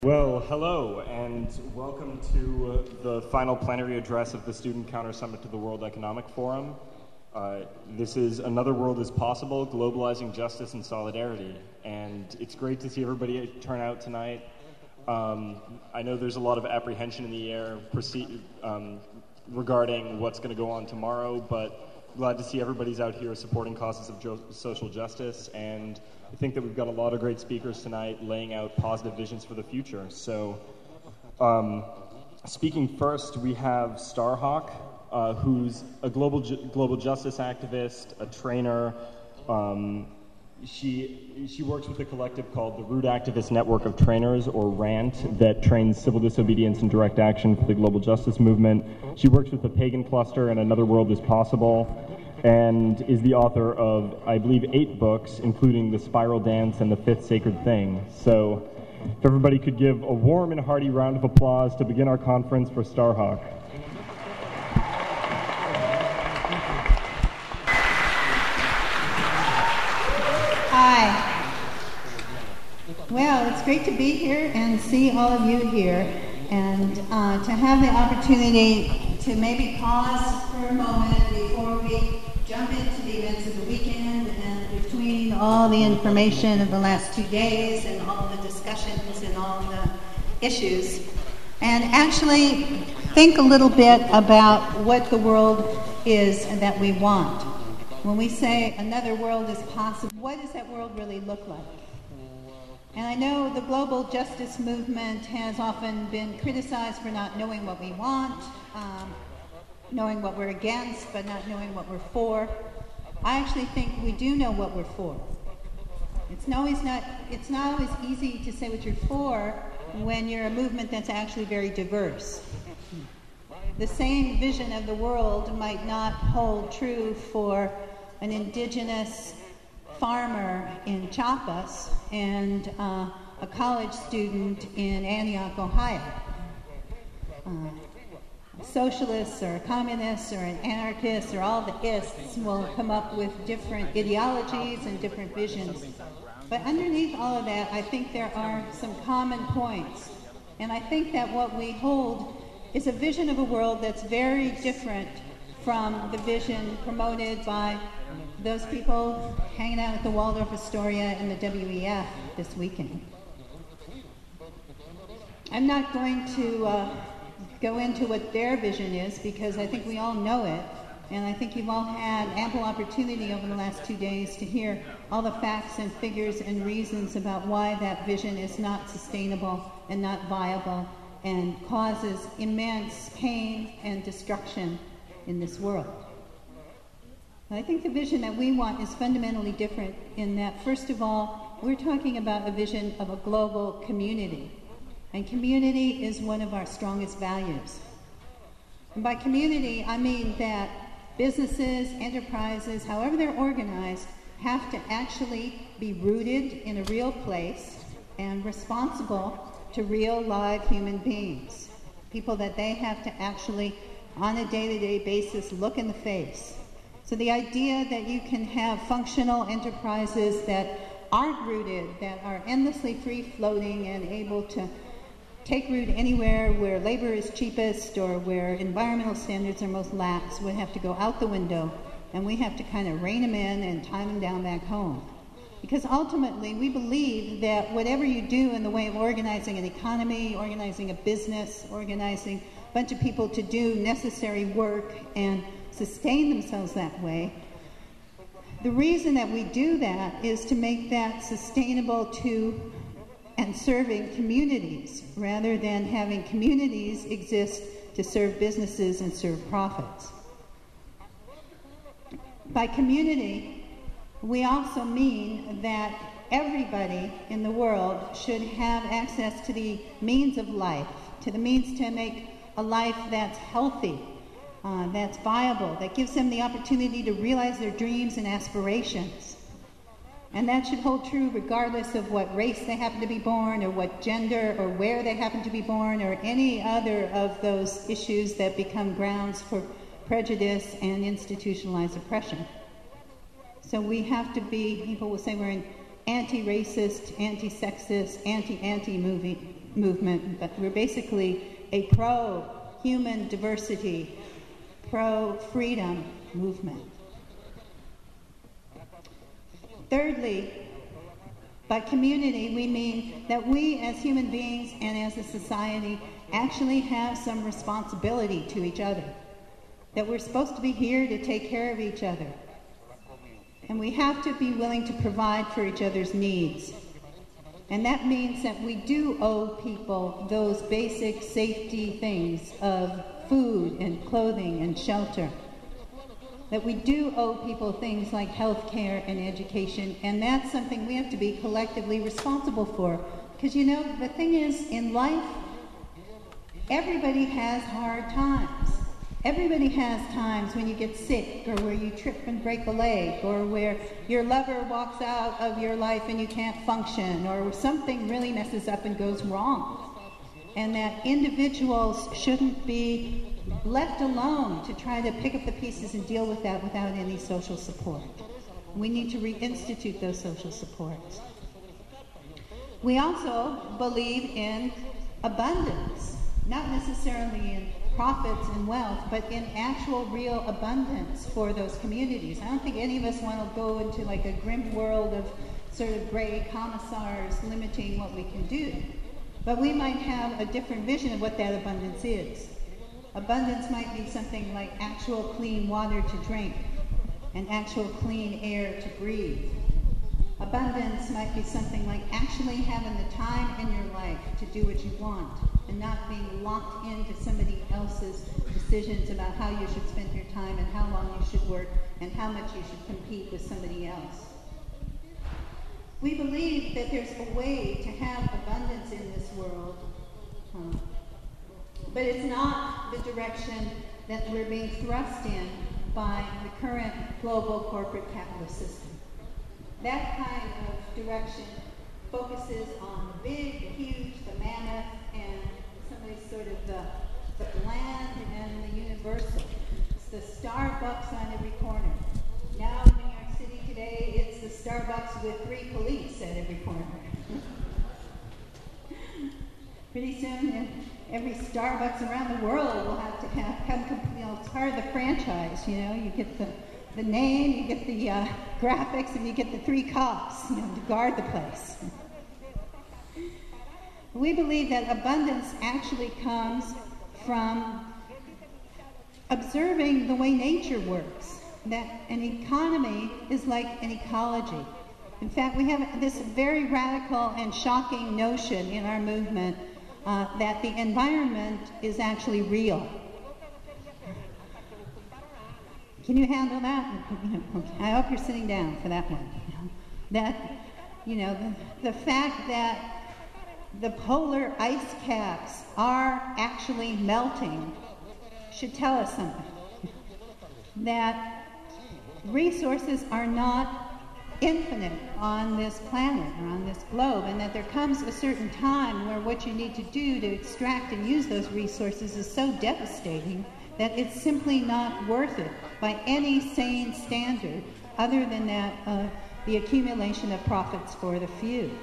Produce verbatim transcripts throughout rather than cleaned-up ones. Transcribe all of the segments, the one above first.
Well, hello, and welcome to uh, the final plenary address of the Student Counter Summit to the World Economic Forum. Uh, this is Another World is Possible, Globalizing Justice and Solidarity, and it's great to see everybody turn out tonight. Um, I know there's a lot of apprehension in the air proceed, um, regarding what's going to go on tomorrow, but glad to see everybody's out here supporting causes of jo- social justice, and I think that we've got a lot of great speakers tonight laying out positive visions for the future. So, um, speaking first, we have Starhawk, uh, who's a global ju- global justice activist, a trainer. Um, she she works with a collective called the Root Activist Network of Trainers, or RANT, that trains civil disobedience and direct action for the global justice movement. She works with the Pagan Cluster and Another World is Possible, and is the author of, I believe, eight books, including The Spiral Dance and The Fifth Sacred Thing. So, if everybody could give a warm and hearty round of applause to begin our conference for Starhawk. Hi. Well, it's great to be here and see all of you here, and uh, to have the opportunity to maybe pause for a moment before we jump into the events of the weekend, and between all the information of the last two days and all the discussions and all the issues, and actually think a little bit about what the world is that we want. When we say another world is possible, what does that world really look like? And I know the global justice movement has often been criticized for not knowing what we want, um, knowing what we're against, but not knowing what we're for. I actually think we do know what we're for. It's not always not, it's not always easy to say what you're for when you're a movement that's actually very diverse. The same vision of the world might not hold true for an indigenous farmer in Chiapas and uh, a college student in Antioch, Ohio. Uh, Socialists or communists or an anarchist or all the ists will come up with different ideologies and different visions. But underneath all of that, I think there are some common points. And I think that what we hold is a vision of a world that's very different from the vision promoted by those people hanging out at the Waldorf Astoria and the W E F this weekend. I'm not going to uh, go into what their vision is, because I think we all know it, and I think you've all had ample opportunity over the last two days to hear all the facts and figures and reasons about why that vision is not sustainable and not viable and causes immense pain and destruction in this world. And I think the vision that we want is fundamentally different in that, first of all, we're talking about a vision of a global community. And community is one of our strongest values. And by community, I mean that businesses, enterprises, however they're organized, have to actually be rooted in a real place and responsible to real live human beings. People that they have to actually, on a day-to-day basis, look in the face. So the idea that you can have functional enterprises that aren't rooted, that are endlessly free-floating and able to take root anywhere where labor is cheapest or where environmental standards are most lax, would have to go out the window, and we have to kind of rein them in and time them down back home. Because ultimately, we believe that whatever you do in the way of organizing an economy, organizing a business, organizing a bunch of people to do necessary work and sustain themselves that way, the reason that we do that is to make that sustainable to and serving communities, rather than having communities exist to serve businesses and serve profits. By community, we also mean that everybody in the world should have access to the means of life, to the means to make a life that's healthy, uh, that's viable, that gives them the opportunity to realize their dreams and aspirations. And that should hold true regardless of what race they happen to be born, or what gender, or where they happen to be born, or any other of those issues that become grounds for prejudice and institutionalized oppression. So we have to be, people will say we're an anti-racist, anti-sexist, anti-anti movie, movement, but we're basically a pro-human diversity, pro-freedom movement. Thirdly, by community, we mean that we as human beings and as a society actually have some responsibility to each other, that we're supposed to be here to take care of each other, and we have to be willing to provide for each other's needs. And that means that we do owe people those basic safety things of food and clothing and shelter. That we do owe people things like health care and education, and that's something we have to be collectively responsible for. Because, you know, the thing is, in life, everybody has hard times. Everybody has times when you get sick, or where you trip and break a leg, or where your lover walks out of your life and you can't function, or something really messes up and goes wrong. And that individuals shouldn't be left alone to try to pick up the pieces and deal with that without any social support. We need to reinstitute those social supports. We also believe in abundance, not necessarily in profits and wealth, but in actual real abundance for those communities. I don't think any of us want to go into like a grim world of sort of gray commissars limiting what we can do. But we might have a different vision of what that abundance is. Abundance might be something like actual clean water to drink and actual clean air to breathe. Abundance might be something like actually having the time in your life to do what you want and not being locked into somebody else's decisions about how you should spend your time and how long you should work and how much you should compete with somebody else. We believe that there's a way to have abundance in this world, um, but it's not the direction that we're being thrust in by the current global corporate capitalist system. That kind of direction focuses on the big, the huge, the mammoth, and some ways sort of the, the bland and the universal. It's the Starbucks on every corner. Now in New York City today, it's the Starbucks with three police at every corner. Pretty soon, every Starbucks around the world will have to have, come, you know, it's part of the franchise, you know, you get the the name, you get the uh, graphics, and you get the three cops, you know, to guard the place. We believe that abundance actually comes from observing the way nature works, that an economy is like an ecology. In fact, we have this very radical and shocking notion in our movement uh, that the environment is actually real. Can you handle that? I hope you're sitting down for that one. That, you know, the, the fact that the polar ice caps are actually melting should tell us something. That resources are not infinite on this planet or on this globe, and that there comes a certain time where what you need to do to extract and use those resources is so devastating that it's simply not worth it by any sane standard other than that uh, the accumulation of profits for the few.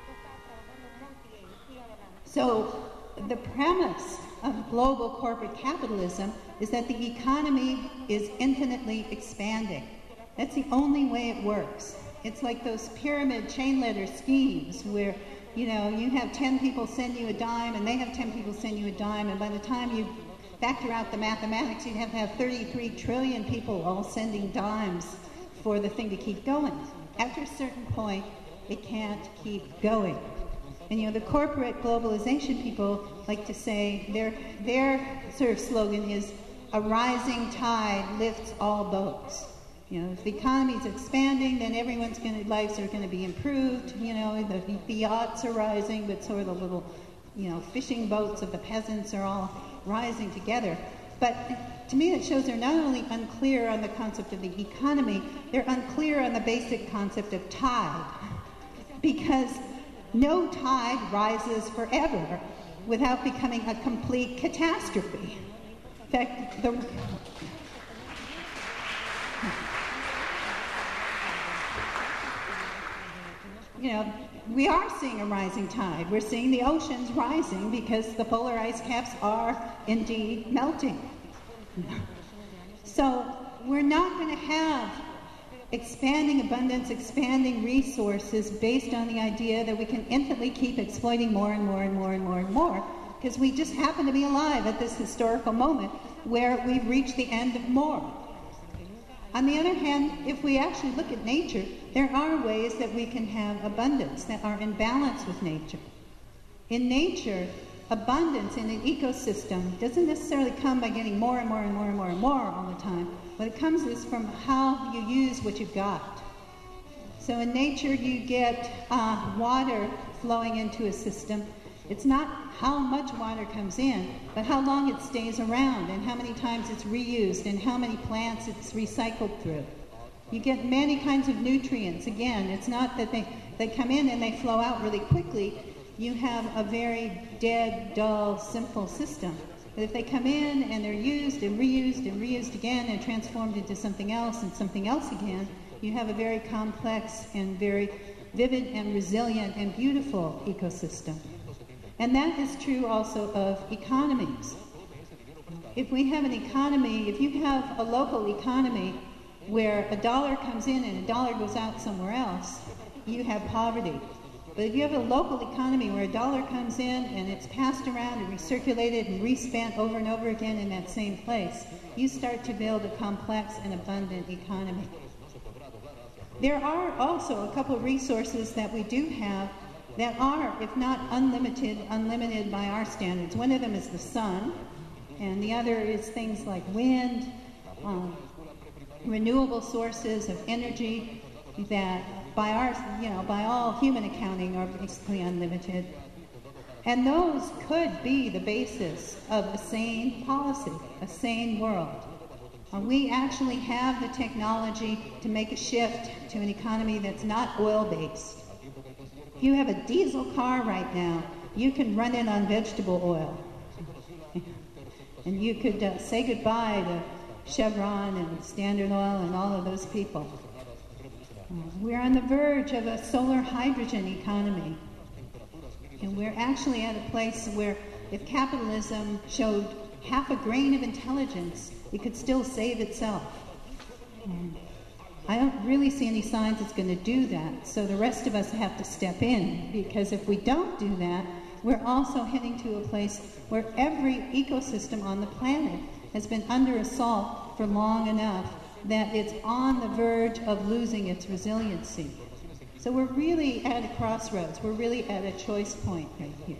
So the premise of global corporate capitalism is that the economy is infinitely expanding. That's the only way it works. It's like those pyramid chain letter schemes where, you know, you have ten people send you a dime and they have ten people send you a dime, and by the time you factor out the mathematics, you'd have to have thirty-three trillion people all sending dimes for the thing to keep going. After a certain point, it can't keep going. And you know, the corporate globalization people like to say their their sort of slogan is a rising tide lifts all boats. You know, if the economy is expanding, then everyone's going to, lives are going to be improved. You know, the, the yachts are rising, but sort of the little, you know, fishing boats of the peasants are all rising together. But to me, it shows they're not only unclear on the concept of the economy, they're unclear on the basic concept of tide. Because no tide rises forever without becoming a complete catastrophe. In fact, the you know, we are seeing a rising tide. We're seeing the oceans rising because the polar ice caps are indeed melting. So we're not going to have expanding abundance, expanding resources based on the idea that we can infinitely keep exploiting more and more and more and more and more, because we just happen to be alive at this historical moment where we've reached the end of more. On the other hand, if we actually look at nature, there are ways that we can have abundance that are in balance with nature. In nature, abundance in an ecosystem doesn't necessarily come by getting more and more and more and more and more all the time. What it comes is from how you use what you've got. So in nature, you get uh, water flowing into a system. It's not how much water comes in, but how long it stays around and how many times it's reused and how many plants it's recycled through. You get many kinds of nutrients. Again, it's not that they, they come in and they flow out really quickly. You have a very dead, dull, simple system. But if they come in and they're used and reused and reused again and transformed into something else and something else again, you have a very complex and very vivid and resilient and beautiful ecosystem. And that is true also of economies. If we have an economy, if you have a local economy where a dollar comes in and a dollar goes out somewhere else, you have poverty. But if you have a local economy where a dollar comes in and it's passed around and recirculated and respent over and over again in that same place, you start to build a complex and abundant economy. There are also a couple of resources that we do have that are, if not unlimited, unlimited by our standards. One of them is the sun, and the other is things like wind, um, renewable sources of energy that by our, you know, by all human accounting are basically unlimited. And those could be the basis of a sane policy, a sane world. Uh, we actually have the technology to make a shift to an economy that's not oil-based. If you have a diesel car right now, you can run it on vegetable oil. And you could uh, say goodbye to Chevron and Standard Oil and all of those people. Uh, we're on the verge of a solar hydrogen economy. And we're actually at a place where if capitalism showed half a grain of intelligence, it could still save itself. And I don't really see any signs it's going to do that, so the rest of us have to step in, because if we don't do that, we're also heading to a place where every ecosystem on the planet has been under assault for long enough that it's on the verge of losing its resiliency. So we're really at a crossroads. We're really at a choice point right here.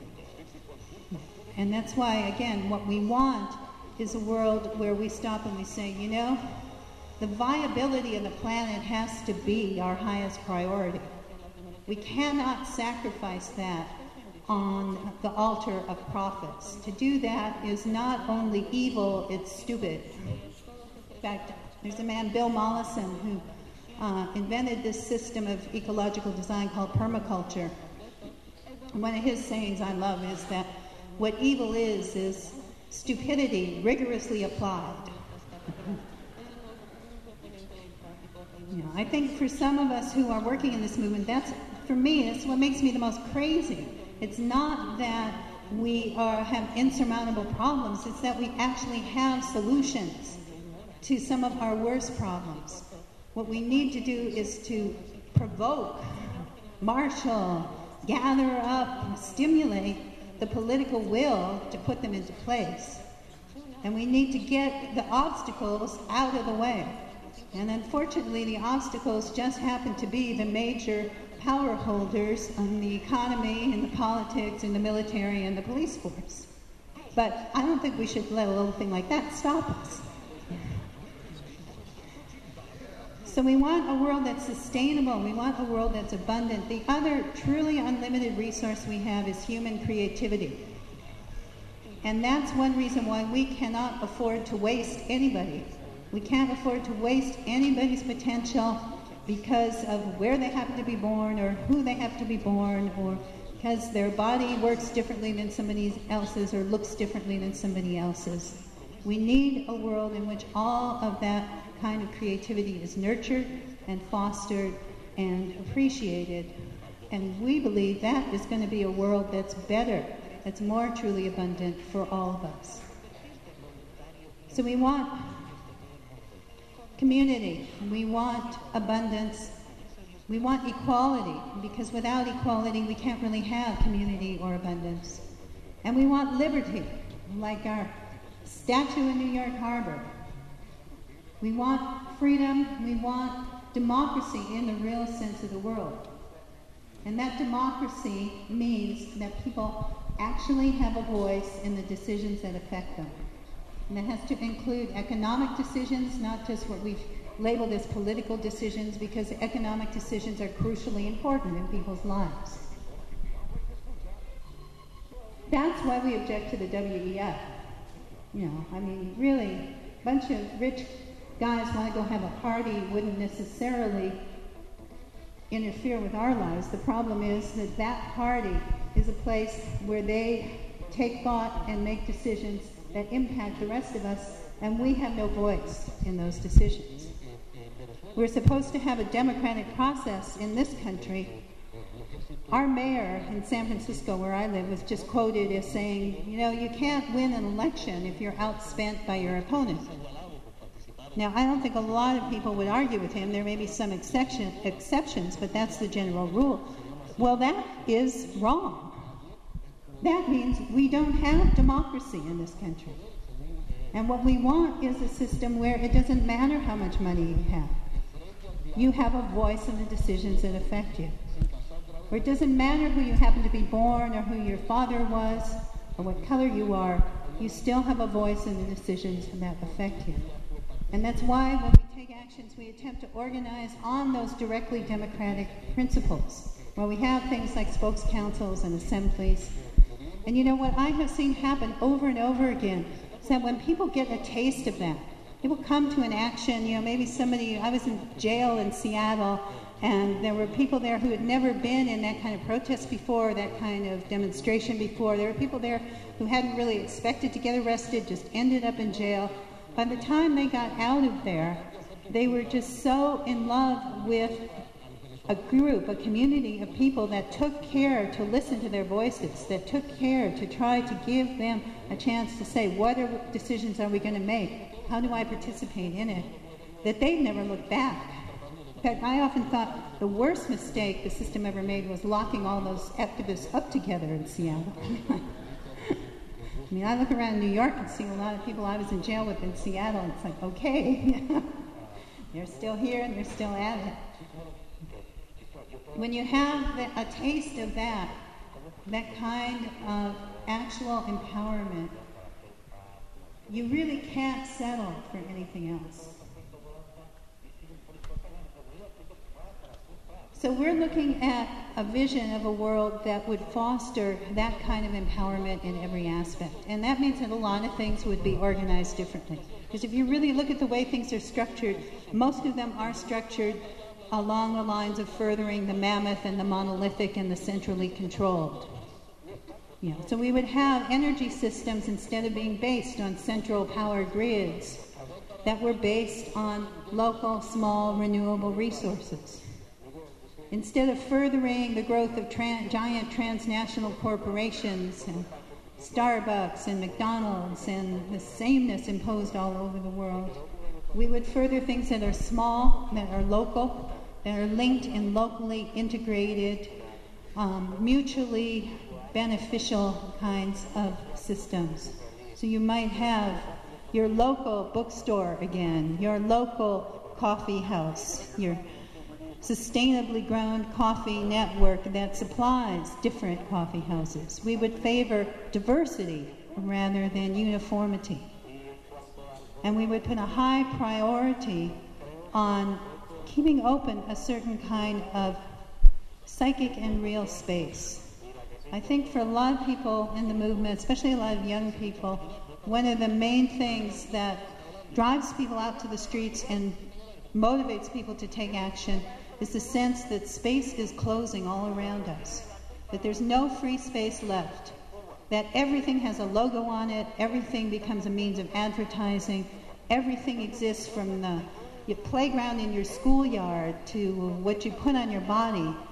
And that's why, again, what we want is a world where we stop and we say, you know, the viability of the planet has to be our highest priority. We cannot sacrifice that on the altar of profits. To do that is not only evil, it's stupid. In fact, there's a man, Bill Mollison, who uh, invented this system of ecological design called permaculture. And one of his sayings I love is that what evil is, is stupidity rigorously applied. You know, I think for some of us who are working in this movement, that's, for me, it's what makes me the most crazy. It's not that we are, have insurmountable problems, it's that we actually have solutions to some of our worst problems. What we need to do is to provoke, marshal, gather up, stimulate the political will to put them into place. And we need to get the obstacles out of the way. And unfortunately, the obstacles just happen to be the major power holders in the economy, in the politics, in the military, and the police force. But I don't think we should let a little thing like that stop us. So we want a world that's sustainable. We want a world that's abundant. The other truly unlimited resource we have is human creativity. And that's one reason why we cannot afford to waste anybody. We can't afford to waste anybody's potential because of where they happen to be born or who they have to be born, or because their body works differently than somebody else's or looks differently than somebody else's. We need a world in which all of that kind of creativity is nurtured and fostered and appreciated. And we believe that is going to be a world that's better, that's more truly abundant for all of us. So we want community, we want abundance, we want equality, because without equality we can't really have community or abundance. And we want liberty, like our statue in New York Harbor. We want freedom, we want democracy in the real sense of the world. And that democracy means that people actually have a voice in the decisions that affect them. And that has to include economic decisions, not just what we've labeled as political decisions, because economic decisions are crucially important in people's lives. That's why we object to the W E F. You know, I mean, really, a bunch of rich guys want to go have a party wouldn't necessarily interfere with our lives. The problem is that that party is a place where they take thought and make decisions that impact the rest of us, and we have no voice in those decisions. We're supposed to have a democratic process in this country. Our mayor in San Francisco, where I live, was just quoted as saying, you know, you can't win an election if you're outspent by your opponent. Now, I don't think a lot of people would argue with him. There may be some exception, exceptions, but that's the general rule. Well, that is wrong. That means we don't have democracy in this country. And what we want is a system where it doesn't matter how much money you have. You have a voice in the decisions that affect you. Where it doesn't matter who you happen to be born or who your father was or what color you are, you still have a voice in the decisions that affect you. And that's why when we take actions, we attempt to organize on those directly democratic principles, where we have things like spokes councils and assemblies. And you know what I have seen happen over and over again is that when people get a taste of that, they will come to an action. You know, maybe somebody, I was in jail in Seattle, and there were people there who had never been in that kind of protest before, that kind of demonstration before. There were people there who hadn't really expected to get arrested, just ended up in jail. By the time they got out of there, they were just so in love with a group, a community of people that took care to listen to their voices, that took care to try to give them a chance to say, what are, decisions are we going to make? How do I participate in it? That they've never looked back. In fact, I often thought the worst mistake the system ever made was locking all those activists up together in Seattle. I mean, I look around New York and see a lot of people I was in jail with in Seattle, and it's like, okay, they're still here and they're still at it. When you have the, a taste of that, that kind of actual empowerment, you really can't settle for anything else. So we're looking at a vision of a world that would foster that kind of empowerment in every aspect. And that means that a lot of things would be organized differently. Because if you really look at the way things are structured, most of them are structured along the lines of furthering the mammoth and the monolithic and the centrally controlled. You know, so we would have energy systems, instead of being based on central power grids, that were based on local, small, renewable resources. Instead of furthering the growth of tran- giant transnational corporations and Starbucks and McDonald's and the sameness imposed all over the world, we would further things that are small, that are local, that are linked and locally integrated, um, mutually beneficial kinds of systems. So you might have your local bookstore again, your local coffee house, your sustainably grown coffee network that supplies different coffee houses. We would favor diversity rather than uniformity. And we would put a high priority on keeping open a certain kind of psychic and real space. I think for a lot of people in the movement, especially a lot of young people, one of the main things that drives people out to the streets and motivates people to take action is the sense that space is closing all around us, that there's no free space left, that everything has a logo on it, everything becomes a means of advertising, everything exists from the your playground in your schoolyard to what you put on your body.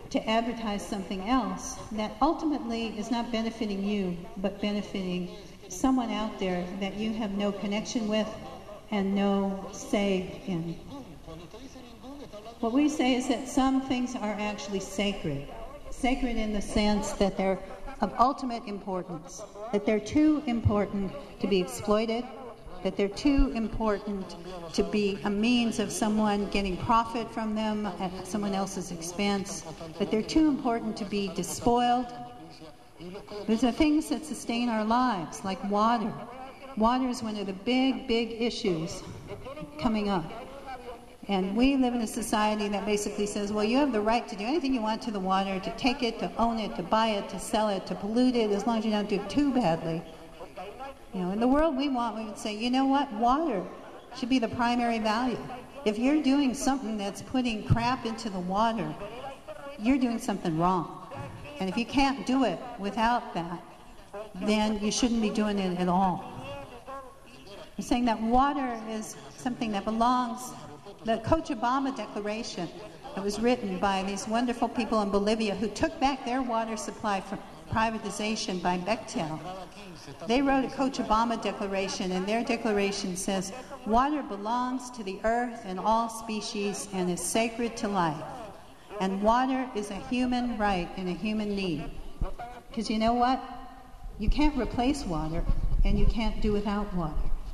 to advertise something else that ultimately is not benefiting you, but benefiting someone out there that you have no connection with and no say in. What we say is that some things are actually sacred. Sacred in the sense that they're of ultimate importance, that they're too important to be exploited, that they're too important to be a means of someone getting profit from them at someone else's expense, that they're too important to be despoiled. These are things that sustain our lives, like water. Water is one of the big, big issues coming up. And we live in a society that basically says, well, you have the right to do anything you want to the water, to take it, to own it, to buy it, to sell it, to pollute it, as long as you don't do it too badly. You know, in the world we want, we would say, you know what, water should be the primary value. If you're doing something that's putting crap into the water, you're doing something wrong. And if you can't do it without that, then you shouldn't be doing it at all. We're saying that water is something that belongs. The Cochabamba Declaration that was written by these wonderful people in Bolivia who took back their water supply from privatization by Bechtel. They wrote a Cochabamba Declaration, and their declaration says, water belongs to the earth and all species and is sacred to life. And water is a human right and a human need. Because you know what? You can't replace water, and you can't do without water.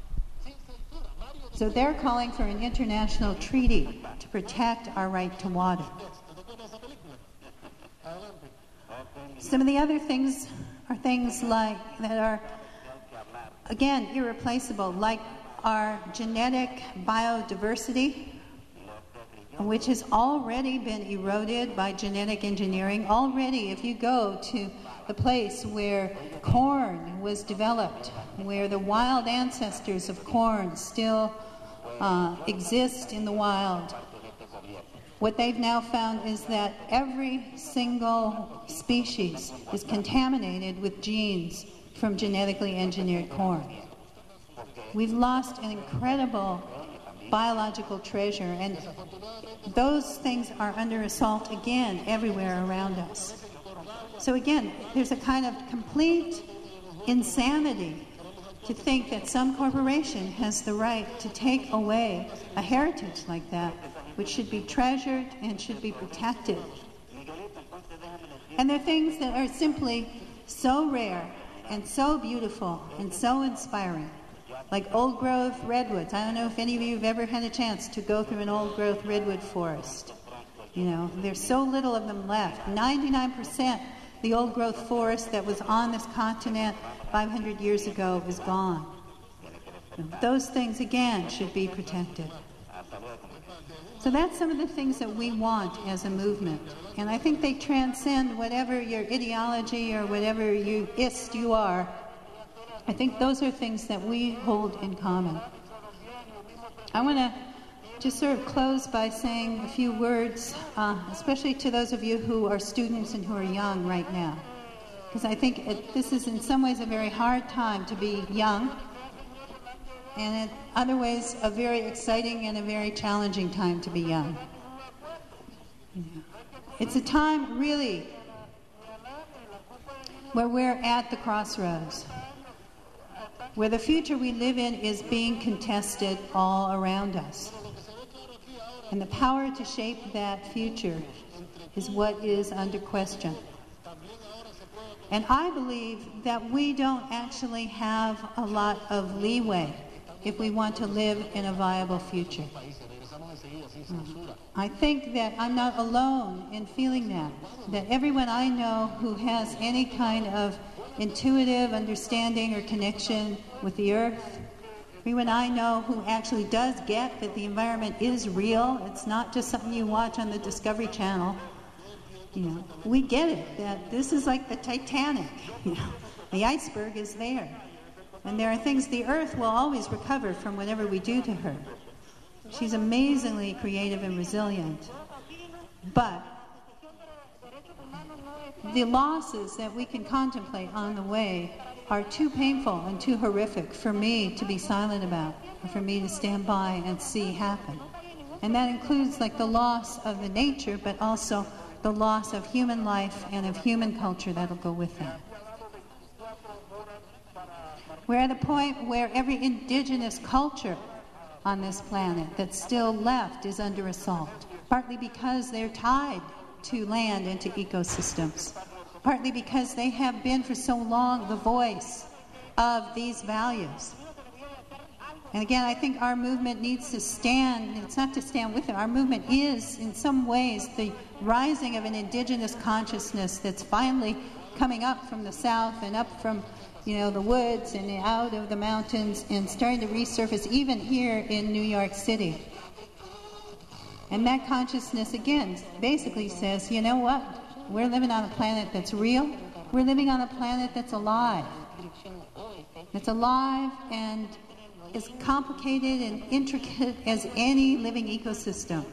So they're calling for an international treaty to protect our right to water. Some of the other things are things like that are, again, irreplaceable, like our genetic biodiversity, which has already been eroded by genetic engineering. Already, if you go to the place where corn was developed, where the wild ancestors of corn still uh, exist in the wild, what they've now found is that every single species is contaminated with genes from genetically engineered corn. We've lost an incredible biological treasure, and those things are under assault again everywhere around us. So again, there's a kind of complete insanity to think that some corporation has the right to take away a heritage like that, which should be treasured and should be protected. And there are things that are simply so rare and so beautiful and so inspiring, like old-growth redwoods. I don't know if any of you have ever had a chance to go through an old-growth redwood forest. You know, there's so little of them left. ninety-nine percent the old-growth forest that was on this continent five hundred years ago is gone. Those things, again, should be protected. So that's some of the things that we want as a movement. And I think they transcend whatever your ideology or whatever you ist you are. I think those are things that we hold in common. I want to just sort of close by saying a few words, uh, especially to those of you who are students and who are young right now. Because I think it, this is in some ways a very hard time to be young, and in other ways a very exciting and a very challenging time to be young. Yeah. It's a time really where we're at the crossroads, where the future we live in is being contested all around us. And the power to shape that future is what is under question. And I believe that we don't actually have a lot of leeway if we want to live in a viable future. I think that I'm not alone in feeling that, that everyone I know who has any kind of intuitive understanding or connection with the earth, everyone I know who actually does get that the environment is real, it's not just something you watch on the Discovery Channel, you know, we get it, that this is like the Titanic, you know, the iceberg is there. And there are things the earth will always recover from whatever we do to her. She's amazingly creative and resilient. But the losses that we can contemplate on the way are too painful and too horrific for me to be silent about, or for me to stand by and see happen. And that includes like the loss of the nature, but also the loss of human life and of human culture that'll go with that. We're at a point where every indigenous culture on this planet that's still left is under assault, partly because they're tied to land and to ecosystems, partly because they have been for so long the voice of these values. And again, I think our movement needs to stand, it's not to stand with it, our movement is, in some ways, the rising of an indigenous consciousness that's finally coming up from the south and up from, you know, the woods and out of the mountains and starting to resurface even here in New York City. And that consciousness, again, basically says, you know what? We're living on a planet that's real. We're living on a planet that's alive. That's alive and as complicated and intricate as any living ecosystem.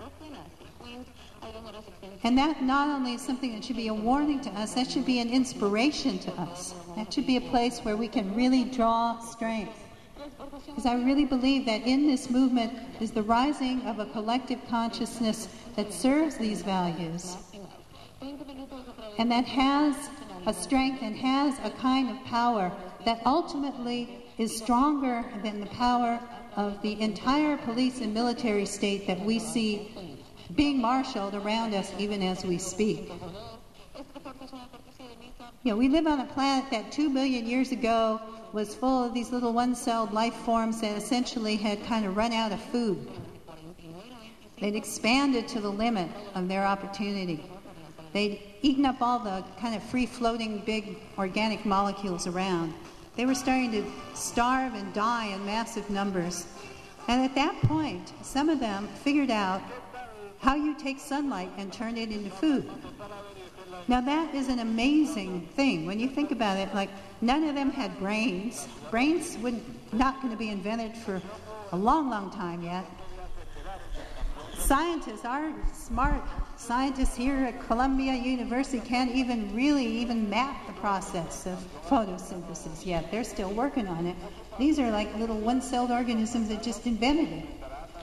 And that not only is something that should be a warning to us, that should be an inspiration to us. That should be a place where we can really draw strength. Because I really believe that in this movement is the rising of a collective consciousness that serves these values and that has a strength and has a kind of power that ultimately is stronger than the power of the entire police and military state that we see being marshaled around us even as we speak. You know, we live on a planet that two billion years ago was full of these little one-celled life forms that essentially had kind of run out of food. They'd expanded to the limit of their opportunity. They'd eaten up all the kind of free-floating big organic molecules around. They were starting to starve and die in massive numbers. And at that point, some of them figured out how you take sunlight and turn it into food. Now that is an amazing thing. When you think about it, like none of them had brains. Brains were not going to be invented for a long, long time yet. Scientists, our smart scientists here at Columbia University can't even really even map the process of photosynthesis yet. They're still working on it. These are like little one-celled organisms that just invented it.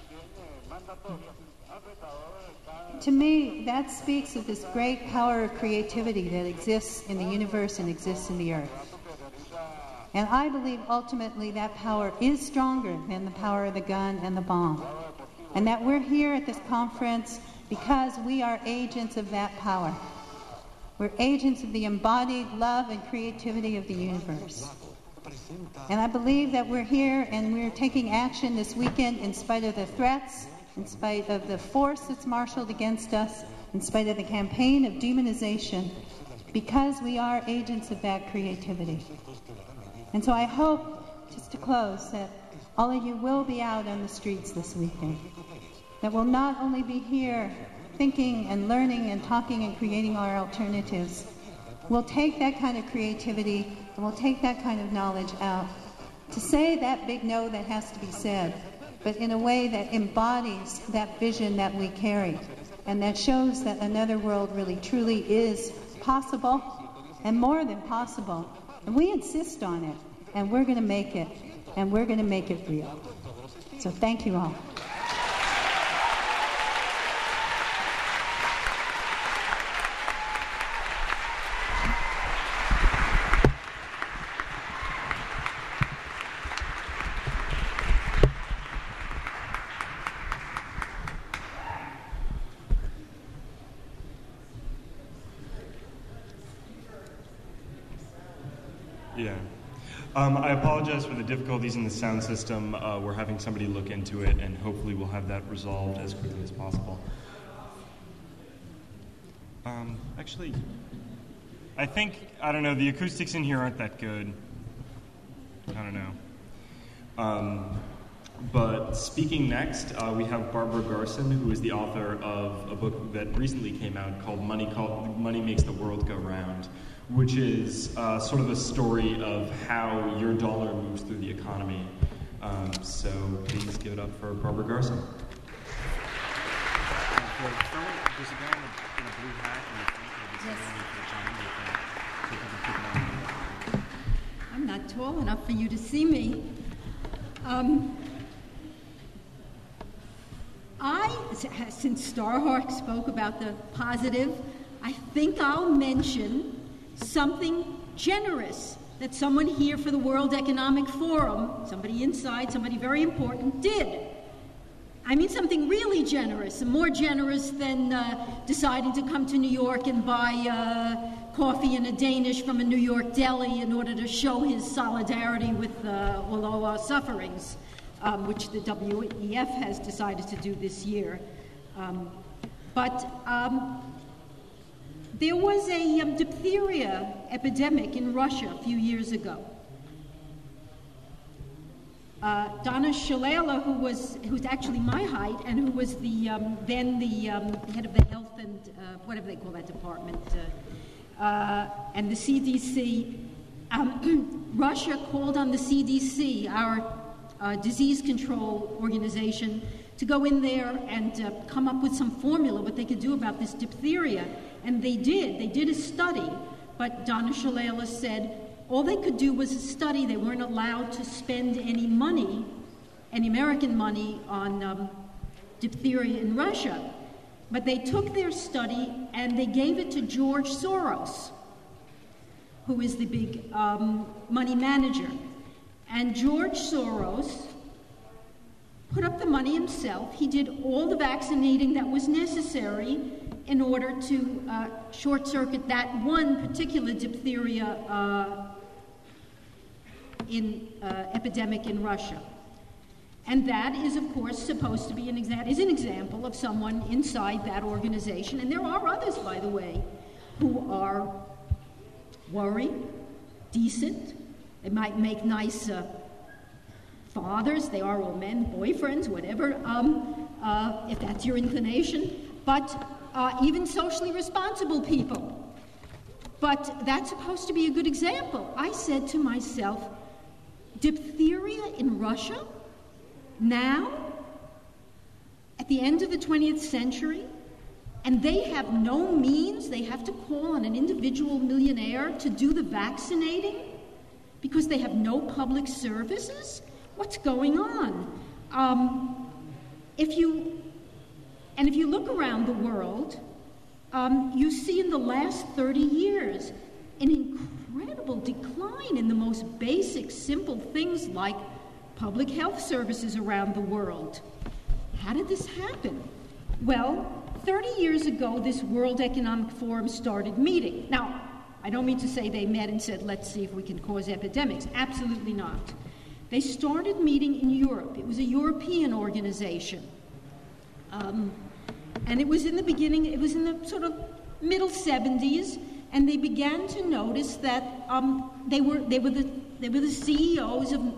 To me, that speaks of this great power of creativity that exists in the universe and exists in the earth. And I believe ultimately that power is stronger than the power of the gun and the bomb. And that we're here at this conference because we are agents of that power. We're agents of the embodied love and creativity of the universe. And I believe that we're here and we're taking action this weekend in spite of the threats, in spite of the force that's marshaled against us, in spite of the campaign of demonization, because we are agents of that creativity. And so I hope, just to close, that all of you will be out on the streets this weekend, that we'll not only be here thinking and learning and talking and creating our alternatives, we'll take that kind of creativity and we'll take that kind of knowledge out to say that big no that has to be said, but in a way that embodies that vision that we carry and that shows that another world really truly is possible and more than possible. And we insist on it, and we're going to make it, and we're going to make it real. So thank you all. Yeah. Um, I apologize for the difficulties in the sound system. Uh, we're having somebody look into it, and hopefully we'll have that resolved as quickly as possible. Um, actually, I think, I don't know, the acoustics in here aren't that good. I don't know. Um, but speaking next, uh, we have Barbara Garson, who is the author of a book that recently came out called Money, called Money Makes the World Go Round, which is uh, sort of a story of how your dollar moves through the economy. Um, so please give it up for Barbara Garson. I'm not tall enough for you to see me. Um, I, since Starhawk spoke about the positive, I think I'll mention something generous that someone here for the World Economic Forum, somebody inside, somebody very important, did. I mean something really generous, more generous than uh, deciding to come to New York and buy uh, coffee and a Danish from a New York deli in order to show his solidarity with uh, all our sufferings, um, which the W E F has decided to do this year. Um, but um, there was a um, diphtheria epidemic in Russia a few years ago. Uh, Donna Shalala, who was who's actually my height and who was the um, then the um, head of the health and uh, whatever they call that department, uh, uh, and the C D C, um, Russia called on the C D C, our uh, disease control organization, to go in there and uh, come up with some formula what they could do about this diphtheria, and they did. They did a study, but Donna Shalala said all they could do was a study. They weren't allowed to spend any money, any American money, on um, diphtheria in Russia. But they took their study and they gave it to George Soros, who is the big um, money manager. And George Soros put up the money himself. He did all the vaccinating that was necessary in order to uh, short-circuit that one particular diphtheria uh, in uh, epidemic in Russia. And that is, of course, supposed to be an, exa- is an example of someone inside that organization. And there are others, by the way, who are worried, decent. They might make nice uh, fathers. They are all men, boyfriends, whatever, um, uh, if that's your inclination. But uh, even socially responsible people. But that's supposed to be a good example. I said to myself, diphtheria in Russia, now, at the end of the twentieth century, and they have no means, they have to call on an individual millionaire to do the vaccinating because they have no public services? What's going on? Um, if you, and if you look around the world, um, you see in the last thirty years an incredible decline in the most basic, simple things like public health services around the world. How did this happen? Well, thirty years ago, this World Economic Forum started meeting. Now, I don't mean to say they met and said, let's see if we can cause epidemics. Absolutely not. They started meeting in Europe. It was a European organization. Um, and it was in the beginning, it was in the sort of middle seventies, and they began to notice that um, they were they were the they were the C E Os of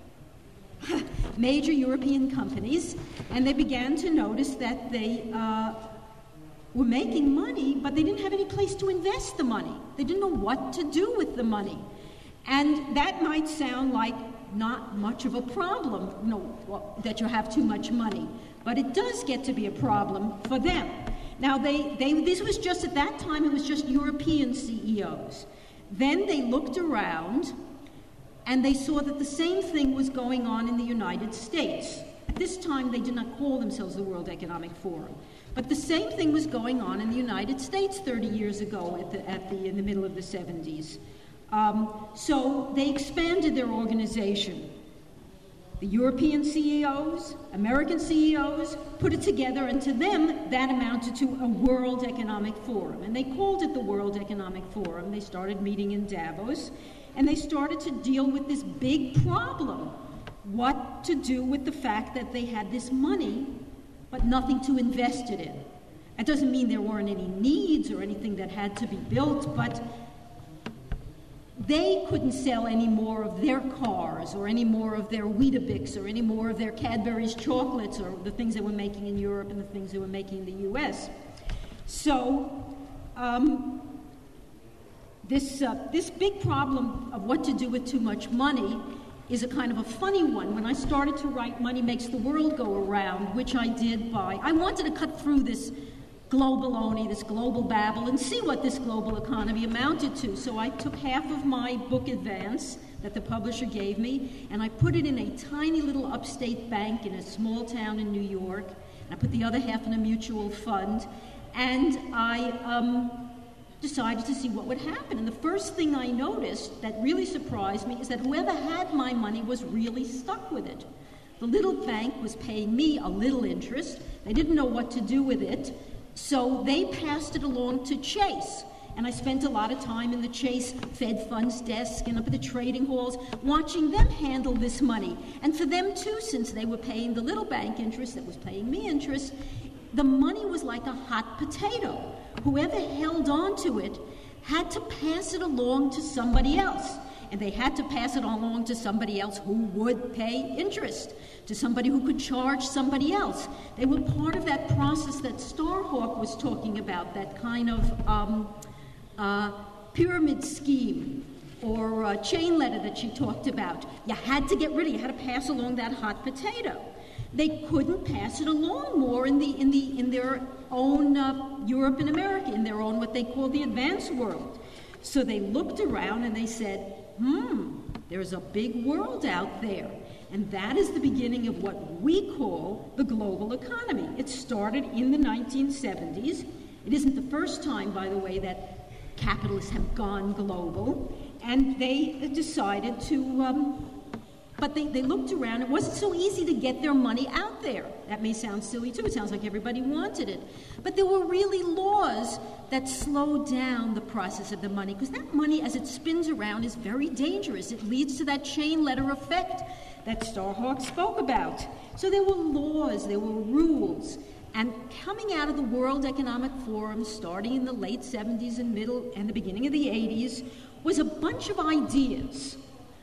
major European companies, and they began to notice that they uh, were making money, but they didn't have any place to invest the money. They didn't know what to do with the money. And that might sound like not much of a problem, no, that you have too much money, but it does get to be a problem for them. Now, they, they this was just, at that time, it was just European C E Os. Then they looked around, and they saw that the same thing was going on in the United States. At this time, they did not call themselves the World Economic Forum. But the same thing was going on in the United States thirty years ago at the, at the, in the middle of the seventies. Um, so they expanded their organization. The European C E Os, American C E Os, put it together, and to them, that amounted to a World Economic Forum. And they called it the World Economic Forum. They started meeting in Davos, and they started to deal with this big problem. What to do with the fact that they had this money, but nothing to invest it in. That doesn't mean there weren't any needs or anything that had to be built, but they couldn't sell any more of their cars or any more of their Weetabix or any more of their Cadbury's chocolates or the things they were making in Europe and the things they were making in the U S. So um, this, uh, this big problem of what to do with too much money is a kind of a funny one. When I started to write Money Makes the World Go Around, which I did by, I wanted to cut through this global-only, this global babble, and see what this global economy amounted to. So I took half of my book advance that the publisher gave me, and I put it in a tiny little upstate bank in a small town in New York. I put the other half in a mutual fund, and I um, decided to see what would happen. And the first thing I noticed that really surprised me is that whoever had my money was really stuck with it. The little bank was paying me a little interest. They didn't know what to do with it, so they passed it along to Chase. And I spent a lot of time in the Chase Fed Funds desk and up at the trading halls watching them handle this money. And for them too, since they were paying the little bank interest that was paying me interest, the money was like a hot potato. Whoever held on to it had to pass it along to somebody else. And they had to pass it along to somebody else who would pay interest, to somebody who could charge somebody else. They were part of that process that Starhawk was talking about, that kind of um, uh, pyramid scheme or uh, chain letter that she talked about. You had to get rid of it. You had to pass along that hot potato. They couldn't pass it along more in the in the in their own uh, Europe and America, in their own what they call the advanced world. So they looked around and they said, hmm, there's a big world out there. And that is the beginning of what we call the global economy. It started in the nineteen seventies. It isn't the first time, by the way, that capitalists have gone global. And they decided to, um, but they, they looked around. It wasn't so easy to get their money out there. That may sound silly, too. It sounds like everybody wanted it. But there were really laws that slowed down the process of the money, because that money, as it spins around, is very dangerous. It leads to that chain letter effect that Starhawk spoke about. So there were laws, there were rules. And coming out of the World Economic Forum, starting in the late seventies and middle and the beginning of the eighties, was a bunch of ideas.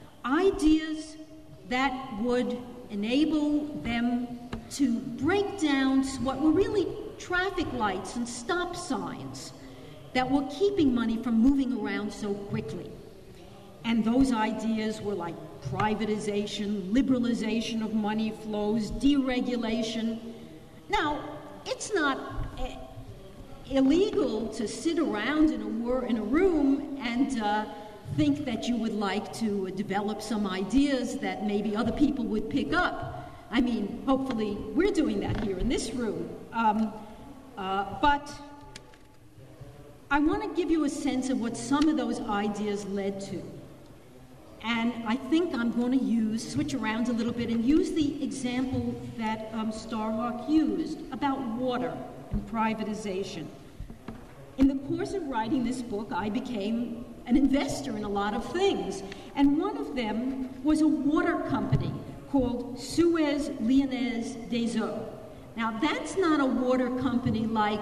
Ideas that would enable them to break down what were really traffic lights and stop signs that were keeping money from moving around so quickly. And those ideas were like privatization, liberalization of money flows, deregulation. Now, it's not uh, illegal to sit around in a, wor- in a room and uh, think that you would like to develop some ideas that maybe other people would pick up. I mean, hopefully we're doing that here in this room. Um, uh, but I want to give you a sense of what some of those ideas led to. And I think I'm going to use, switch around a little bit and use the example that um, Starhawk used about water and privatization. In the course of writing this book, I became an investor in a lot of things. And one of them was a water company called Suez Lyonnaise des Eaux. Now, that's not a water company like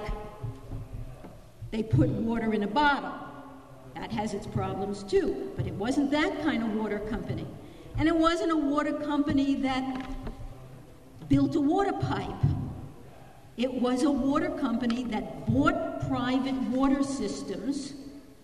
they put water in a bottle. That has its problems too, but it wasn't that kind of water company. And it wasn't a water company that built a water pipe. It was a water company that bought private water systems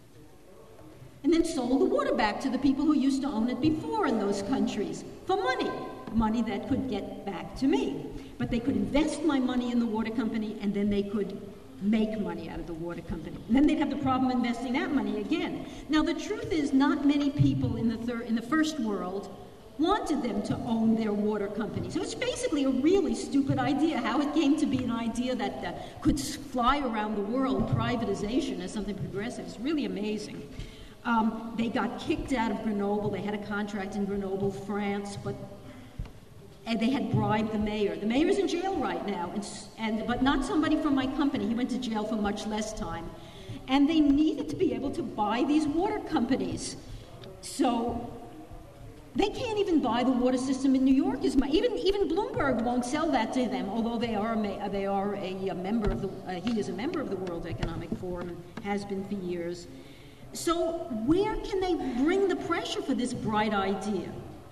and then sold the water back to the people who used to own it before in those countries for money, money that could get back to me. But they could invest my money in the water company, and then they could make money out of the water company. And then they'd have the problem investing that money again. Now, the truth is, not many people in the third, in the first world wanted them to own their water company. So it's basically a really stupid idea. How it came to be an idea that uh, could fly around the world, privatization as something progressive, is really amazing. Um, they got kicked out of Grenoble. They had a contract in Grenoble, France, but and they had bribed the mayor. The mayor's in jail right now, and, and but not somebody from my company. He went to jail for much less time. And they needed to be able to buy these water companies. So they can't even buy the water system in New York. As much. Even even Bloomberg won't sell that to them, although they are a, they are a, a member of the uh, he is a member of the World Economic Forum, has been for years. So where can they bring the pressure for this bright idea?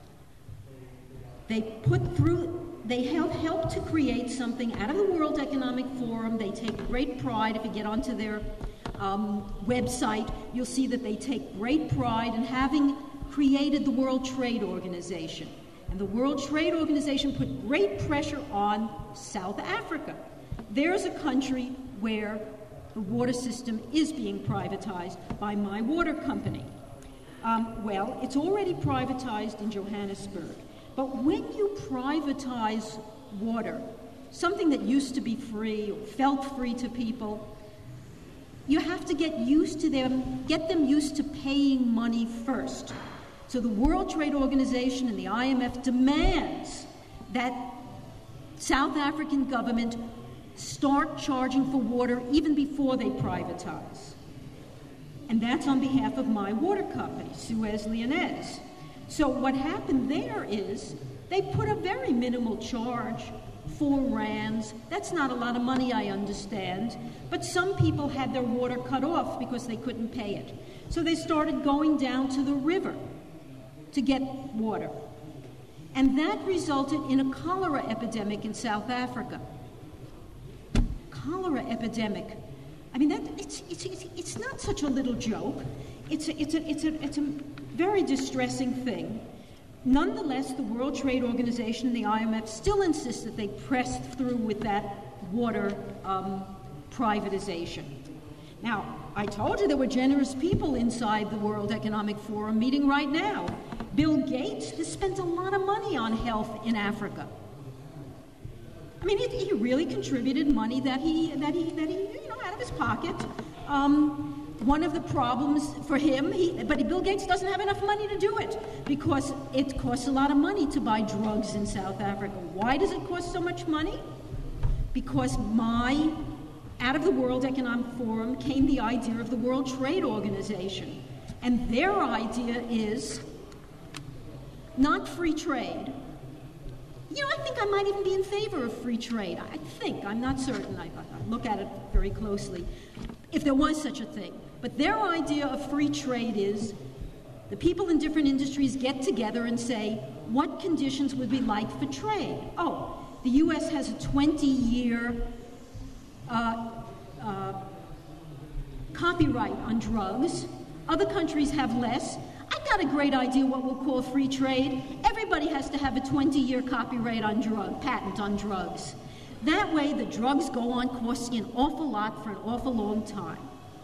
They put through, they help, help to create something out of the World Economic Forum. They take great pride. If you get onto their um, website, you'll see that they take great pride in having created the World Trade Organization. And the World Trade Organization put great pressure on South Africa. There's a country where the water system is being privatized by my water company. Um, well, it's already privatized in Johannesburg. But when you privatize water, something that used to be free or felt free to people, you have to get used to them, get them used to paying money first. So the World Trade Organization and the I M F demands that South African government start charging for water even before they privatize. And that's on behalf of my water company, Suez Lyonnaise. So what happened there is they put a very minimal charge, four rands. That's not a lot of money, I understand. But some people had their water cut off because they couldn't pay it. So they started going down to the river to get water. And that resulted in a cholera epidemic in South Africa. Cholera epidemic. I mean, that, it's, it's, it's, it's not such a little joke. It's a, it's, a, it's, a, it's a very distressing thing. Nonetheless, the World Trade Organization and the I M F still insist that they pressed through with that water um, privatization. Now, I told you there were generous people inside the World Economic Forum meeting right now. Bill Gates has spent a lot of money on health in Africa. I mean, he, he really contributed money that he, that he, that he, you know, out of his pocket. Um, one of the problems for him, he, but Bill Gates doesn't have enough money to do it because it costs a lot of money to buy drugs in South Africa. Why does it cost so much money? Because my, out of the World Economic Forum came the idea of the World Trade Organization. And their idea is not free trade. You know, I think I might even be in favor of free trade. I think, I'm not certain. I, I look at it very closely, if there was such a thing. But their idea of free trade is the people in different industries get together and say, what conditions would we like for trade? Oh, the U S has a twenty-year uh, uh, copyright on drugs. Other countries have less. I've got a great idea what we'll call free trade. Everybody has to have a twenty-year copyright on drug, patent on drugs. That way, the drugs go on costing an awful lot for an awful long time.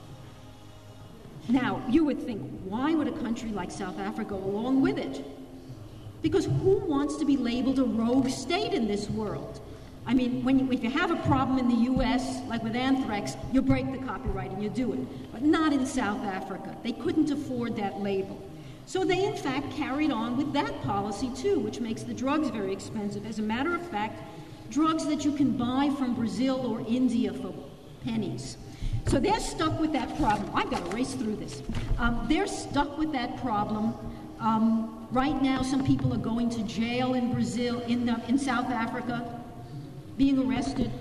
Now, you would think, why would a country like South Africa go along with it? Because who wants to be labeled a rogue state in this world? I mean, when you, if you have a problem in the U S, like with anthrax, you break the copyright and you do it. But not in South Africa. They couldn't afford that label. So they, in fact, carried on with that policy, too, which makes the drugs very expensive. As a matter of fact, drugs that you can buy from Brazil or India for pennies. So they're stuck with that problem. I've got to race through this. Um, they're stuck with that problem. Um, right now, some people are going to jail in Brazil, in, the, in South Africa, being arrested.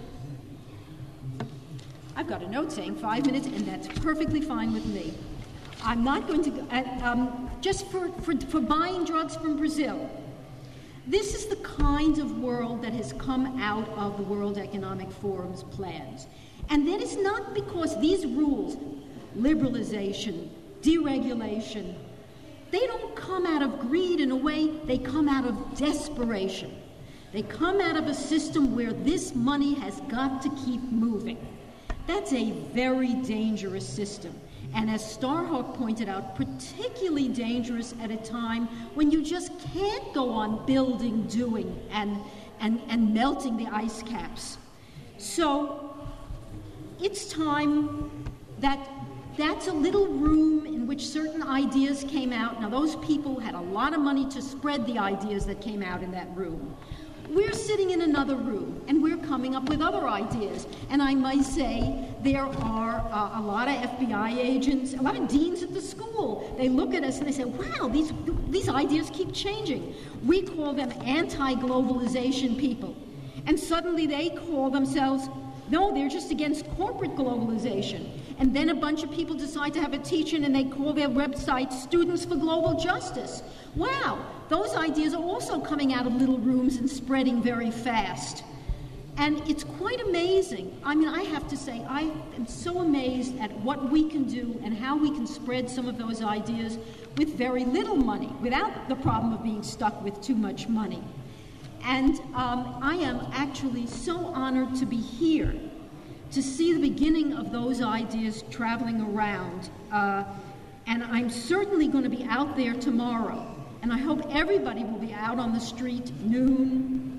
I've got a note saying five minutes, and that's perfectly fine with me. I'm not going to, uh, um, just for, for, for buying drugs from Brazil. This is the kind of world that has come out of the World Economic Forum's plans. And that is not because these rules, liberalization, deregulation, they don't come out of greed in a way, they come out of desperation. They come out of a system where this money has got to keep moving. That's a very dangerous system. And as Starhawk pointed out, particularly dangerous at a time when you just can't go on building, doing, and, and, and melting the ice caps. So it's time that that's a little room in which certain ideas came out. Now, those people had a lot of money to spread the ideas that came out in that room. We're sitting in another room, and we're coming up with other ideas. And I might say there are uh, a lot of F B I agents, a lot of deans at the school. They look at us and they say, wow, these, these ideas keep changing. We call them anti-globalization people. And suddenly they call themselves, no, they're just against corporate globalization. And then a bunch of people decide to have a teach-in and they call their website Students for Global Justice. Wow, those ideas are also coming out of little rooms and spreading very fast. And it's quite amazing. I mean, I have to say, I am so amazed at what we can do and how we can spread some of those ideas with very little money, without the problem of being stuck with too much money. And um, I am actually so honored to be here to see the beginning of those ideas traveling around. Uh, and I'm certainly going to be out there tomorrow. And I hope everybody will be out on the street noon,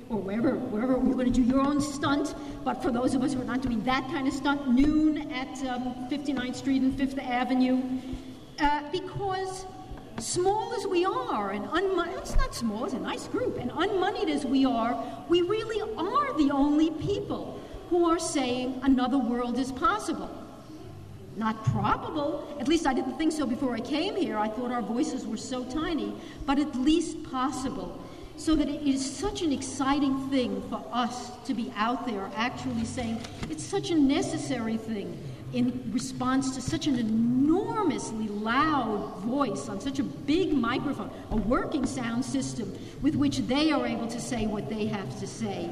or wherever, wherever you're going to do your own stunt, but for those of us who are not doing that kind of stunt, noon at um, fifty-ninth Street and Fifth Avenue, uh, because small as we are, and unmoneyed, it's not small, it's a nice group, and unmoneyed as we are, we really are the only people who are saying another world is possible. Not probable, at least I didn't think so before I came here. I thought our voices were so tiny, but at least possible. So that it is such an exciting thing for us to be out there actually saying it's such a necessary thing in response to such an enormously loud voice on such a big microphone, a working sound system with which they are able to say what they have to say.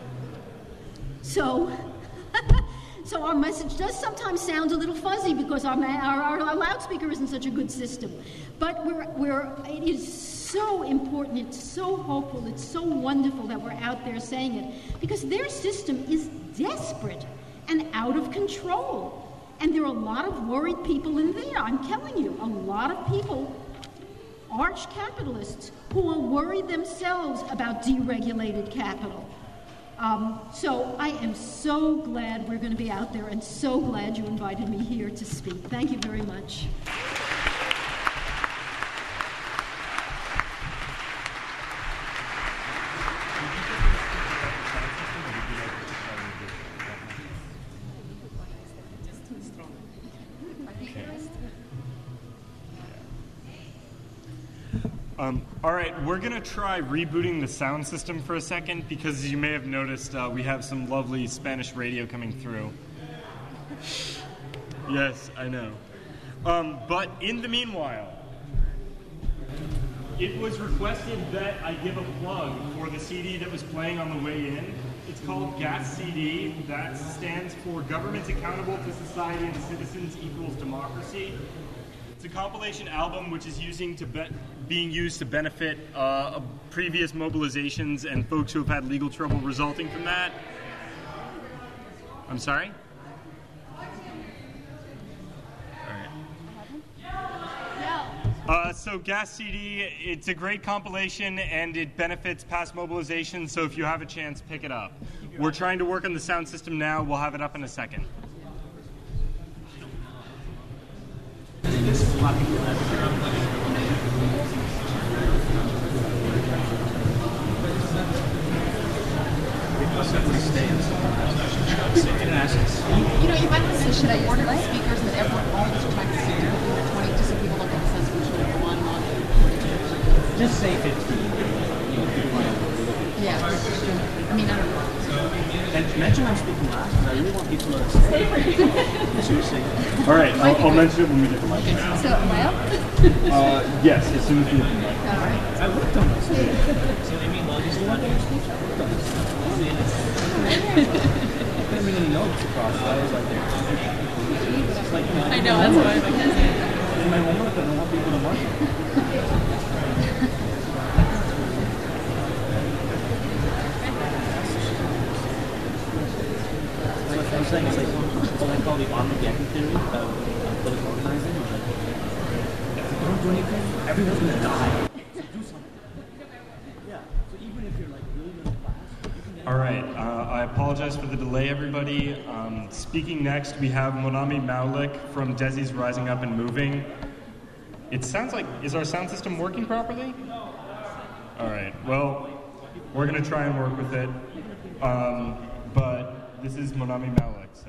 So, so our message does sometimes sound a little fuzzy because our, our, our loudspeaker isn't such a good system. But we're, we're, it is so important, it's so hopeful, it's so wonderful that we're out there saying it, because their system is desperate and out of control. And there are a lot of worried people in there. I'm telling you, a lot of people, arch capitalists, who are worried themselves about deregulated capital. Um, so I am so glad we're going to be out there and so glad you invited me here to speak. Thank you very much. Um, all right, we're going to try rebooting the sound system for a second because, as you may have noticed, uh, we have some lovely Spanish radio coming through. Yes, I know. Um, but in the meanwhile, it was requested that I give a plug for the C D that was playing on the way in. It's called GAS C D. That stands for Governments Accountable to Society and Citizens Equals Democracy. It's a compilation album which is using to be- being used to benefit uh, previous mobilizations and folks who have had legal trouble resulting from that. I'm sorry? All right. Uh, so GAS C D, it's a great compilation and it benefits past mobilizations, so if you have a chance, pick it up. We're trying to work on the sound system now. We'll have it up in a second. A lot of people have You know, you might want to say, should I order the speakers and everyone all just trying to sit there twenty just so people don't get the sense we should have one on. just say fifteen. Yeah, I mean, I don't know. And mention I'm speaking last because I really want people to stay. Seriously. All right, I'll, I'll mention it when we get the mic. So, am I up? Uh, yes, as soon as we get the mic. All right. I worked on this. So, I mean, longest one of your speech, I worked on this. I couldn't bring any notes across, so I was like, it's like, you know, I know, that's why I'm in my homework, I don't want people to mark it. I'm saying it's like what I call the Armageddon theory of, of political organizing. Like, if you don't do anything, everyone's going to die. So do something. Yeah. So even if you're like really middle class, you can. All right. Uh, I apologize for the delay, everybody. Um, speaking next, we have Monami Maulik from Desi's Rising Up and Moving. It sounds like, is our sound system working properly? All right. Well, we're going to try and work with it. Um, but this is Monami Maulik, so.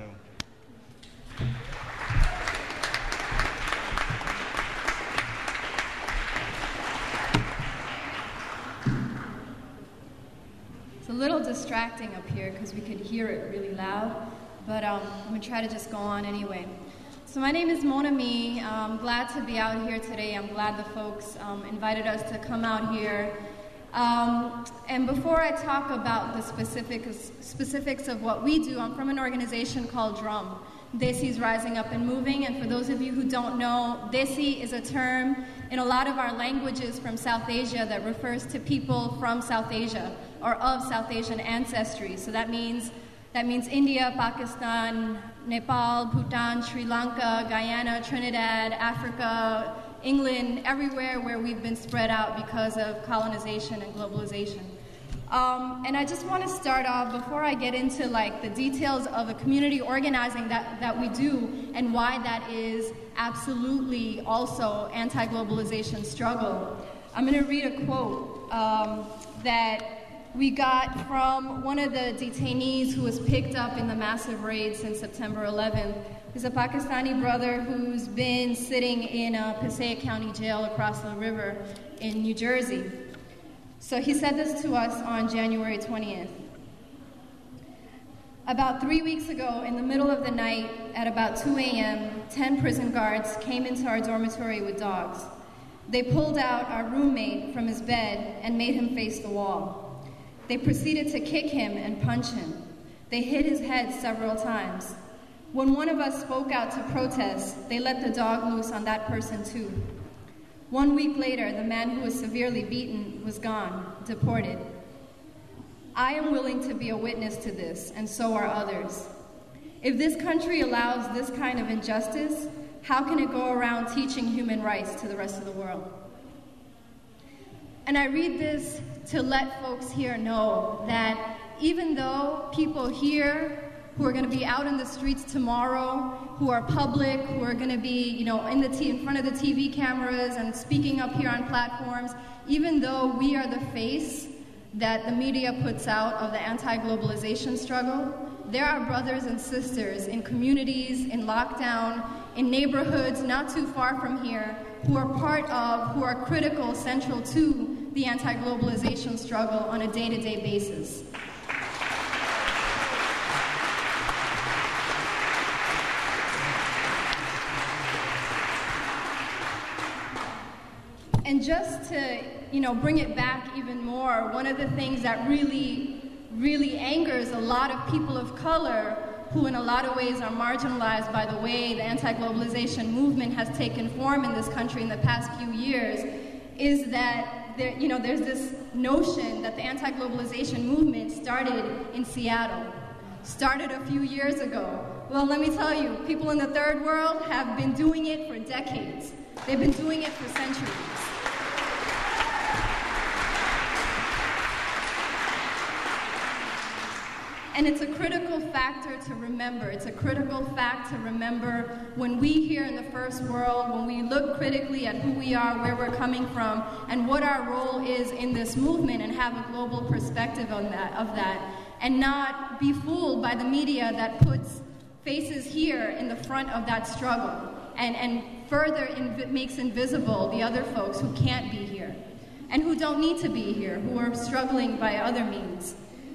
It's a little distracting up here because we could hear it really loud, but um, I'm going to try to just go on anyway. So my name is Monami. I'm glad to be out here today. I'm glad the folks um, invited us to come out here. Um, and before I talk about the specifics, specifics of what we do, I'm from an organization called DRUM, Desi's Rising Up and Moving. And for those of you who don't know, Desi is a term in a lot of our languages from South Asia that refers to people from South Asia or of South Asian ancestry. So that means that means India, Pakistan, Nepal, Bhutan, Sri Lanka, Guyana, Trinidad, Africa, England, everywhere where we've been spread out because of colonization and globalization. Um, and I just want to start off, before I get into like the details of the community organizing that, that we do and why that is absolutely also anti-globalization struggle. I'm going to read a quote um, that we got from one of the detainees who was picked up in the massive raid since September eleventh. He's a Pakistani brother who's been sitting in a Passaic County jail across the river in New Jersey. So he said this to us on January twentieth. About three weeks ago, in the middle of the night, at about two a.m., ten prison guards came into our dormitory with dogs. They pulled out our roommate from his bed and made him face the wall. They proceeded to kick him and punch him. They hit his head several times. When one of us spoke out to protest, they let the dog loose on that person too. One week later, the man who was severely beaten was gone, deported. I am willing to be a witness to this, and so are others. If this country allows this kind of injustice, how can it go around teaching human rights to the rest of the world? And I read this to let folks here know that even though people here who are going to be out in the streets tomorrow, who are public, who are going to be, you know, in the t- in front of the T V cameras and speaking up here on platforms, even though we are the face that the media puts out of the anti-globalization struggle, there are brothers and sisters in communities, in lockdown, in neighborhoods not too far from here, who are part of, who are critical, central to the anti-globalization struggle on a day-to-day basis. And just to, you know, bring it back even more, one of the things that really, really angers a lot of people of color, who in a lot of ways are marginalized by the way the anti-globalization movement has taken form in this country in the past few years, is that there, you know, there's this notion that the anti-globalization movement started in Seattle, started a few years ago. Well, let me tell you, people in the third world have been doing it for decades. They've been doing it for centuries. And it's a critical factor to remember. It's a critical fact to remember when we here in the first world, when we look critically at who we are, where we're coming from, and what our role is in this movement, and have a global perspective on that, of that, and not be fooled by the media that puts faces here in the front of that struggle, and, and further inv- makes invisible the other folks who can't be here, and who don't need to be here, who are struggling by other means.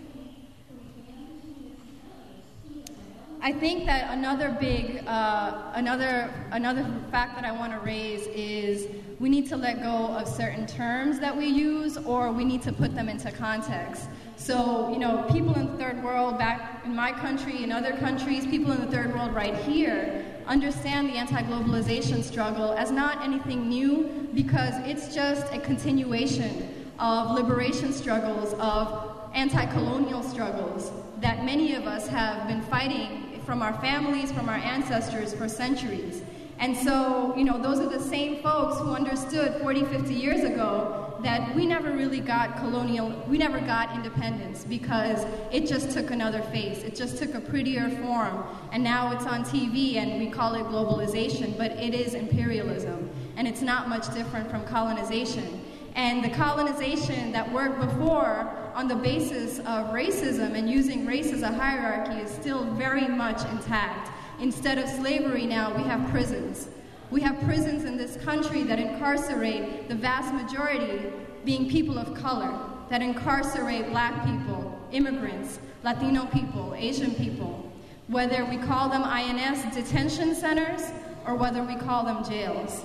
I think that another big, uh, another, another fact that I want to raise is we need to let go of certain terms that we use, or we need to put them into context. So, you know, people in the third world, back in my country, in other countries, people in the third world right here, understand the anti-globalization struggle as not anything new, because it's just a continuation of liberation struggles, of anti-colonial struggles that many of us have been fighting from our families, from our ancestors for centuries. And so, you know, those are the same folks who understood forty, fifty years ago that we never really got colonial, we never got independence, because it just took another face. It just took a prettier form. And now it's on T V and we call it globalization, but it is imperialism. And it's not much different from colonization. And the colonization that worked before on the basis of racism and using race as a hierarchy is still very much intact. Instead of slavery now, we have prisons. We have prisons in this country that incarcerate the vast majority being people of color, that incarcerate black people, immigrants, Latino people, Asian people, whether we call them I N S detention centers or whether we call them jails.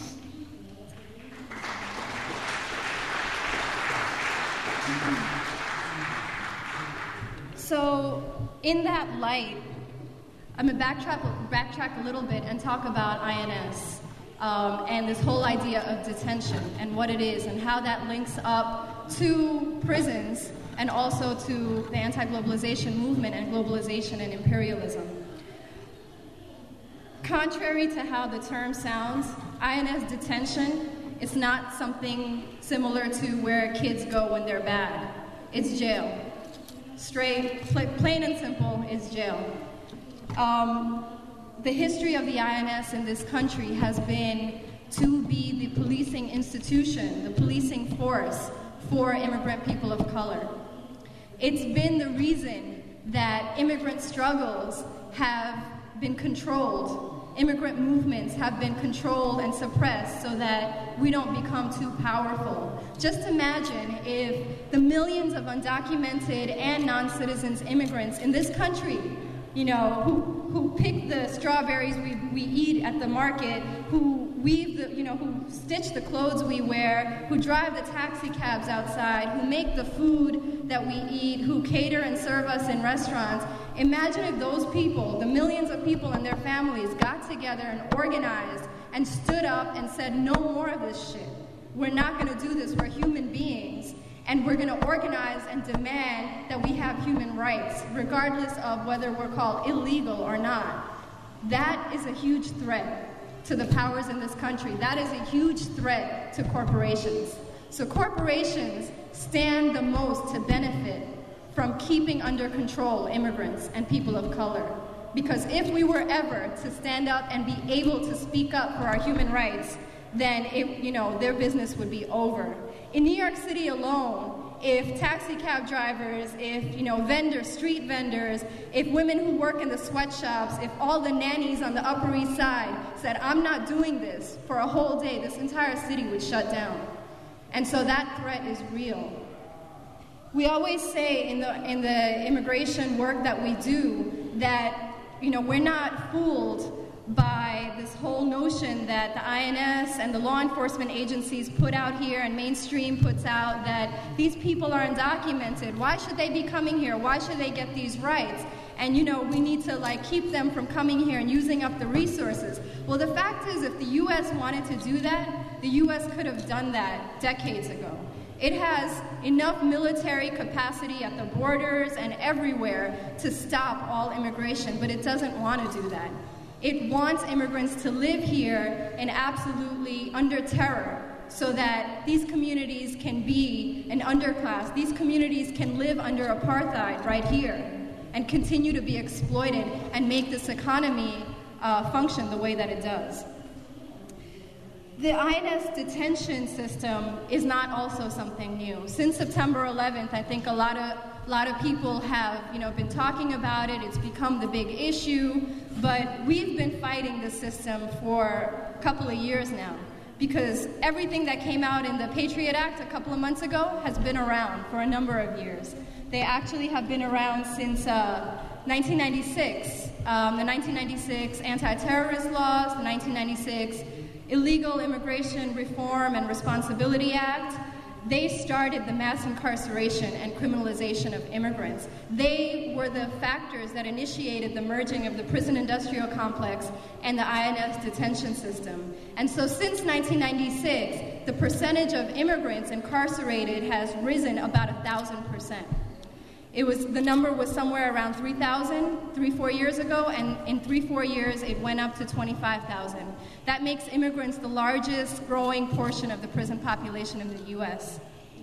So, in that light, I'm going to backtrack, backtrack a little bit and talk about I N S um, and this whole idea of detention and what it is and how that links up to prisons and also to the anti-globalization movement and globalization and imperialism. Contrary to how the term sounds, I N S detention is not something similar to where kids go when they're bad. It's jail. Straight, pl- plain and simple, is jail. Um, the history of the I N S in this country has been to be the policing institution, the policing force for immigrant people of color. It's been the reason that immigrant struggles have been controlled. Immigrant movements have been controlled and suppressed so that we don't become too powerful. Just imagine if the millions of undocumented and non-citizens immigrants in this country, you know, who, who pick the strawberries we, we eat at the market, who weave the, you know, who stitch the clothes we wear, who drive the taxi cabs outside, who make the food that we eat, who cater and serve us in restaurants. Imagine if those people, the millions of people and their families, got together and organized and stood up and said, no more of this shit. We're not going to do this. We're human beings. And we're going to organize and demand that we have human rights, regardless of whether we're called illegal or not. That is a huge threat to the powers in this country. That is a huge threat to corporations. So corporations stand the most to benefit from keeping under control immigrants and people of color. Because if we were ever to stand up and be able to speak up for our human rights, then it, you know, their business would be over. In New York City alone, if taxi cab drivers, if you know vendors, street vendors, if women who work in the sweatshops, if all the nannies on the Upper East Side said, I'm not doing this for a whole day, this entire city would shut down. And so that threat is real. We always say in the in the immigration work that we do that, you know, we're not fooled by this whole notion that the I N S and the law enforcement agencies put out here and mainstream puts out that these people are undocumented. Why should they be coming here? Why should they get these rights? And, you know, we need to, like, keep them from coming here and using up the resources. Well, the fact is, if the U S wanted to do that, the U S could have done that decades ago. It has enough military capacity at the borders and everywhere to stop all immigration, but it doesn't want to do that. It wants immigrants to live here and absolutely under terror so that these communities can be an underclass. These communities can live under apartheid right here and continue to be exploited and make this economy uh, function the way that it does. The I N S detention system is not also something new. Since September eleventh, I think a lot of a lot of people have, you know, been talking about it. It's become the big issue, but we've been fighting the system for a couple of years now because everything that came out in the Patriot Act a couple of months ago has been around for a number of years. They actually have been around since uh, nineteen ninety-six. Um, the nineteen ninety-six anti-terrorist laws, the nineteen ninety-six Illegal Immigration Reform and Responsibility Act. They started the mass incarceration and criminalization of immigrants. They were the factors that initiated the merging of the prison industrial complex and the I N S detention system. And so since nineteen ninety-six, the percentage of immigrants incarcerated has risen about one thousand percent. It was, the number was somewhere around three thousand, three, four years ago, and in three, four years, it went up to twenty-five thousand. That makes immigrants the largest growing portion of the prison population in the U S.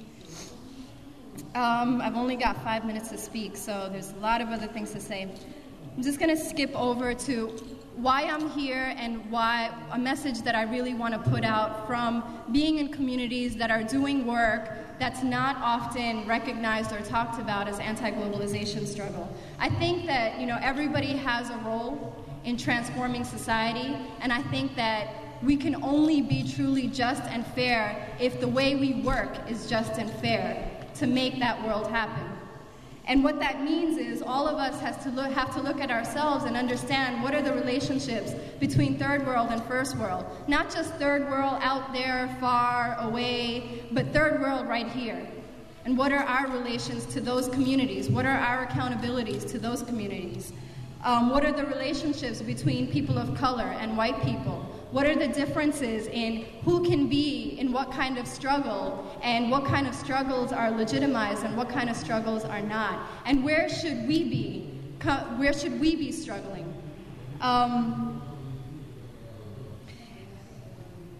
Um, I've only got five minutes to speak, so there's a lot of other things to say. I'm just gonna skip over to why I'm here and why a message that I really want to put out from being in communities that are doing work that's not often recognized or talked about as anti-globalization struggle. I think that, you know, everybody has a role in transforming society, and I think that we can only be truly just and fair if the way we work is just and fair to make that world happen. And what that means is all of us has to look, have to look at ourselves and understand what are the relationships between third world and first world. Not just third world out there, far away, but third world right here. And what are our relations to those communities? What are our accountabilities to those communities? Um, what are the relationships between people of color and white people? What are the differences in who can be in what kind of struggle, and what kind of struggles are legitimized and what kind of struggles are not? And where should we be? Where should we be struggling? Um,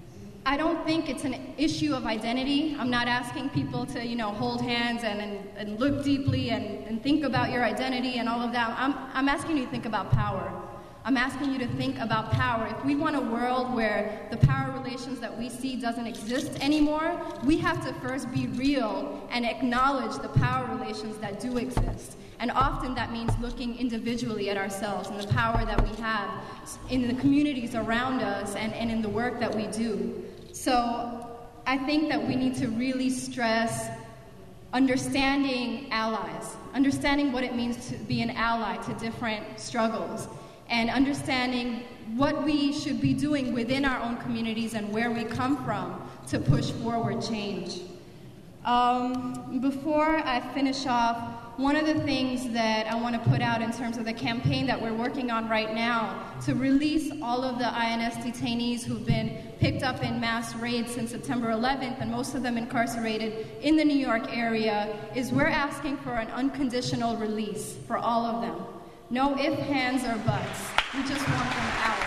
I don't think it's an issue of identity. I'm not asking people to, you know, hold hands and, and, and look deeply and, and think about your identity and all of that. I'm, I'm asking you to think about power. I'm asking you to think about power. If we want a world where the power relations that we see doesn't exist anymore, we have to first be real and acknowledge the power relations that do exist. And often that means looking individually at ourselves and the power that we have in the communities around us and, and in the work that we do. So I think that we need to really stress understanding allies, understanding what it means to be an ally to different struggles, and understanding what we should be doing within our own communities and where we come from to push forward change. Um, before I finish off, one of the things that I want to put out in terms of the campaign that we're working on right now to release all of the I N S detainees who've been picked up in mass raids since September eleventh, and most of them incarcerated in the New York area, is we're asking for an unconditional release for all of them. No ifs, ands, or buts. We just want them out.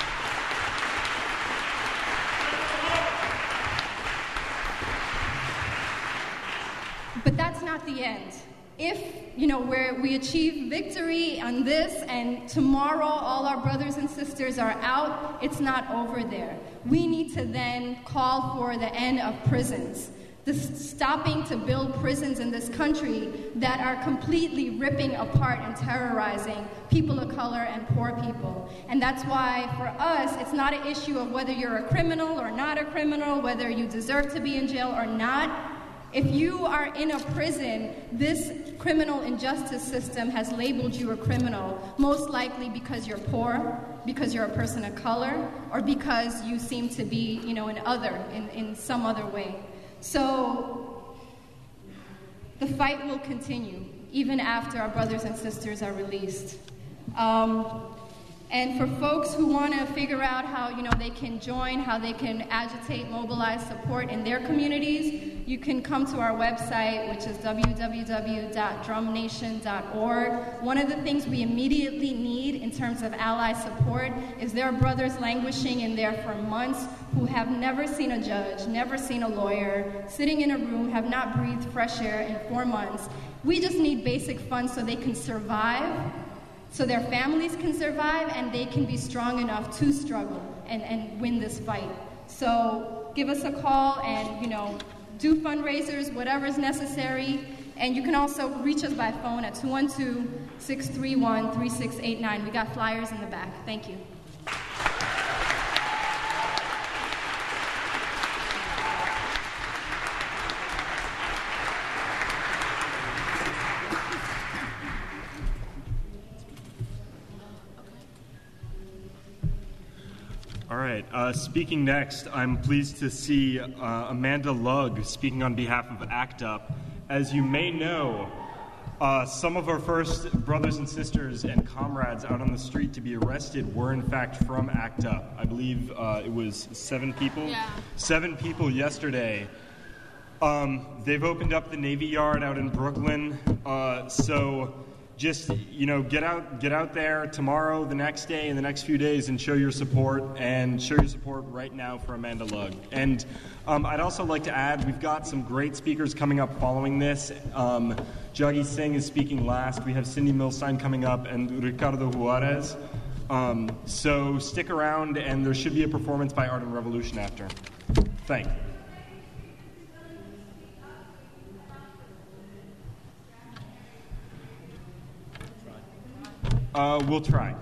But that's not the end. If, you know, where we achieve victory on this and tomorrow all our brothers and sisters are out, it's not over there. We need to then call for the end of prisons. The stopping to build prisons in this country that are completely ripping apart and terrorizing people of color and poor people. And that's why, for us, it's not an issue of whether you're a criminal or not a criminal, whether you deserve to be in jail or not. If you are in a prison, this criminal injustice system has labeled you a criminal, most likely because you're poor, because you're a person of color, or because you seem to be, you know, an other in, in some other way. So the fight will continue, even after our brothers and sisters are released. Um, and for folks who want to figure out how, you know, they can join, how they can agitate, mobilize, support in their communities, you can come to our website, which is w w w dot drum nation dot org. One of the things we immediately need in terms of ally support is there are brothers languishing in there for months who have never seen a judge, never seen a lawyer, sitting in a room, have not breathed fresh air in four months. We just need basic funds so they can survive, so their families can survive, and they can be strong enough to struggle and, and win this fight. So give us a call and, you know, do fundraisers, whatever's necessary. And you can also reach us by phone at two one two, six three one, three six eight nine. We got flyers in the back. Thank you. All right, uh, speaking next, I'm pleased to see uh, Amanda Lugg speaking on behalf of ACT UP. As you may know, uh, some of our first brothers and sisters and comrades out on the street to be arrested were in fact from ACT UP. I believe uh, it was seven people. Yeah. Seven people yesterday. Um, they've opened up the Navy Yard out in Brooklyn, uh, so just, you know, get out get out there tomorrow, the next day, and the next few days and show your support, and show your support right now for Amanda Lugg. And um, I'd also like to add, we've got some great speakers coming up following this. Um, Jaggi Singh is speaking last. We have Cindy Milstein coming up and Ricardo Juarez. Um, so stick around, and there should be a performance by Art and Revolution after. Thank you. Uh, we'll try.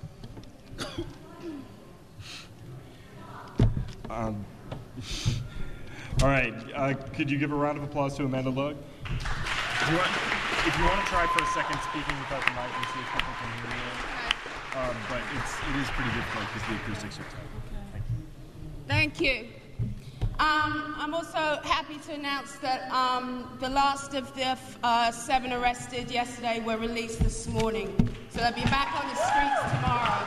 um, all right. Uh, could you give a round of applause to Amanda Lugg? If you want, if you want to try for a second speaking without the mic and see if people can hear you, um, but it's it is pretty difficult because the acoustics are tight. Thank you. Thank you. Um, I'm also happy to announce that um, the last of the uh, seven arrested yesterday were released this morning. So they'll be back on the streets tomorrow.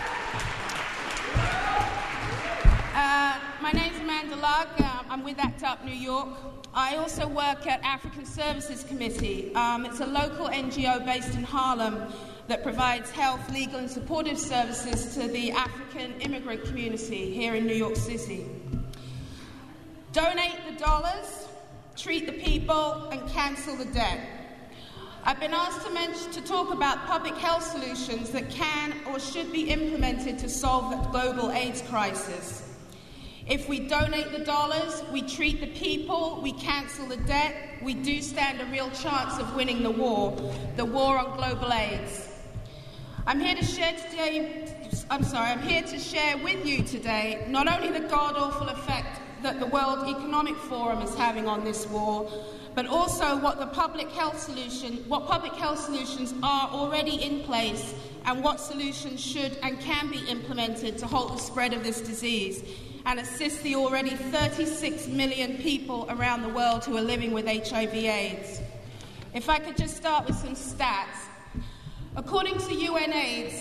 Uh, my name's Amanda Lugg. Uh, I'm with ACT UP New York. I also work at African Services Committee. Um, it's a local N G O based in Harlem that provides health, legal, and supportive services to the African immigrant community here in New York City. Donate the dollars, treat the people, and cancel the debt. I've been asked to, mention, to talk about public health solutions that can or should be implemented to solve the global AIDS crisis. If we donate the dollars, we treat the people, we cancel the debt, we do stand a real chance of winning the war, the war on global AIDS. I'm here to share today, I'm sorry, I'm here to share with you today not only the god-awful effect that the World Economic Forum is having on this war, but also what the public health solution, what public health solutions are already in place and what solutions should and can be implemented to halt the spread of this disease and assist the already thirty-six million people around the world who are living with H I V AIDS. If I could just start with some stats. According to U N AIDS,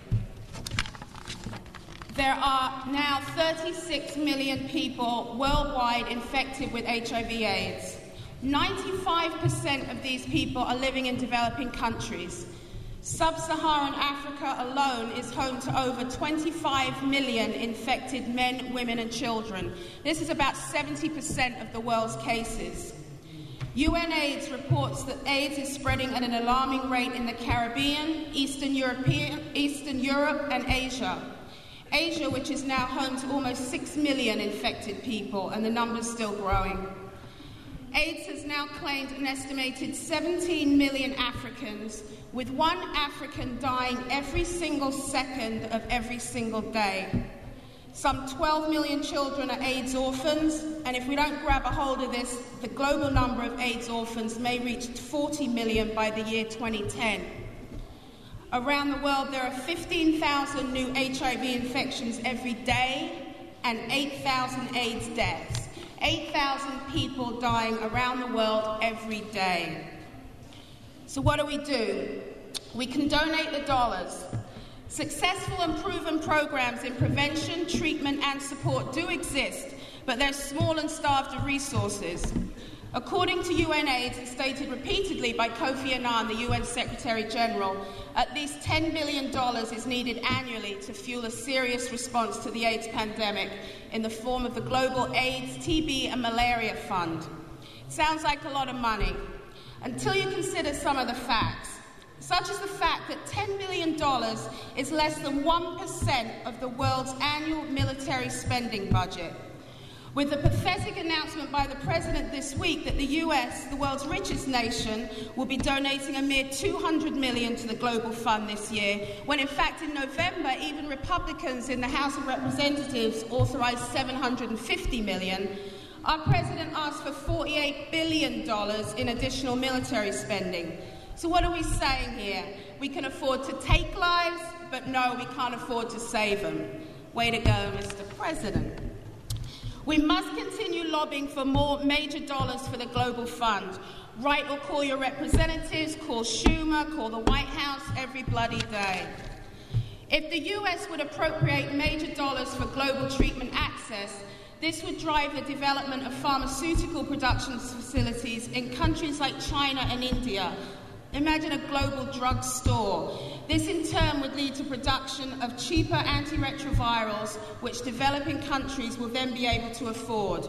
there are now thirty-six million people worldwide infected with H I V AIDS. ninety-five percent of these people are living in developing countries. Sub-Saharan Africa alone is home to over twenty-five million infected men, women and children. This is about seventy percent of the world's cases. U N AIDS reports that AIDS is spreading at an alarming rate in the Caribbean, Eastern, European, Eastern Europe and Asia. Asia, which is now home to almost six million infected people, and the number's still growing. AIDS has now claimed an estimated seventeen million Africans, with one African dying every single second of every single day. Some twelve million children are AIDS orphans, and if we don't grab a hold of this, the global number of AIDS orphans may reach forty million by the year twenty ten. Around the world, there are fifteen thousand new H I V infections every day and eight thousand AIDS deaths. eight thousand people dying around the world every day. So what do we do? We can donate the dollars. Successful and proven programs in prevention, treatment and support do exist, but they're small and starved of resources. According to U N AIDS, and stated repeatedly by Kofi Annan, the U N Secretary General, at least ten billion dollars is needed annually to fuel a serious response to the AIDS pandemic in the form of the Global AIDS, T B and Malaria Fund. Sounds like a lot of money, until you consider some of the facts, such as the fact that ten billion dollars is less than one percent of the world's annual military spending budget. With the pathetic announcement by the President this week that the U S, the world's richest nation, will be donating a mere two hundred million dollars to the Global Fund this year, when in fact in November even Republicans in the House of Representatives authorized seven hundred fifty million dollars, our President asked for forty-eight billion dollars in additional military spending. So what are we saying here? We can afford to take lives, but no, we can't afford to save them. Way to go, Mister President. We must continue lobbying for more major dollars for the Global Fund. Write or call your representatives, call Schumer, call the White House every bloody day. If the U S would appropriate major dollars for global treatment access, this would drive the development of pharmaceutical production facilities in countries like China and India. Imagine a global drug store. This in turn would lead to production of cheaper antiretrovirals, which developing countries will then be able to afford.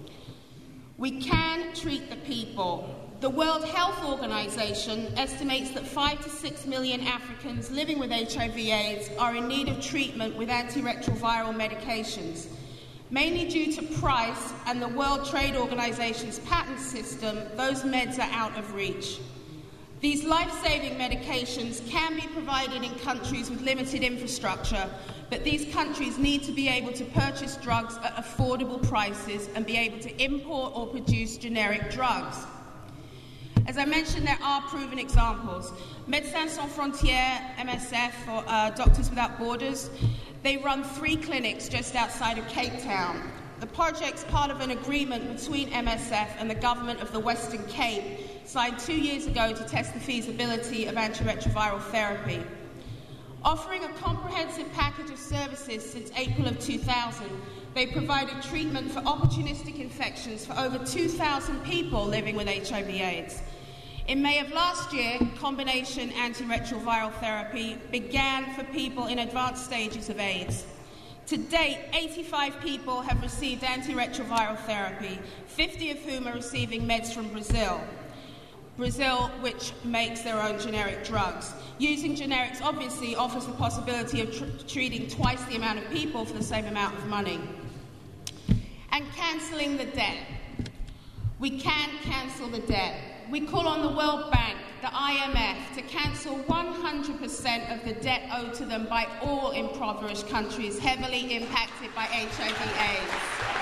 We can treat the people. The World Health Organization estimates that five to six million Africans living with H I V AIDS are in need of treatment with antiretroviral medications. Mainly due to price and the World Trade Organization's patent system, those meds are out of reach. These life-saving medications can be provided in countries with limited infrastructure, but these countries need to be able to purchase drugs at affordable prices and be able to import or produce generic drugs. As I mentioned, there are proven examples. Médecins Sans Frontières, M S F, or uh, Doctors Without Borders, they run three clinics just outside of Cape Town. The project's part of an agreement between M S F and the government of the Western Cape, signed two years ago to test the feasibility of antiretroviral therapy. Offering a comprehensive package of services since April of two thousand, they provided treatment for opportunistic infections for over two thousand people living with H I V AIDS. In May of last year, combination antiretroviral therapy began for people in advanced stages of AIDS. To date, eighty-five people have received antiretroviral therapy, fifty of whom are receiving meds from Brazil. Brazil, which makes their own generic drugs. Using generics obviously offers the possibility of tr- treating twice the amount of people for the same amount of money. And cancelling the debt. We can cancel the debt. We call on the World Bank, the I M F, to cancel one hundred percent of the debt owed to them by all impoverished countries heavily impacted by H I V AIDS.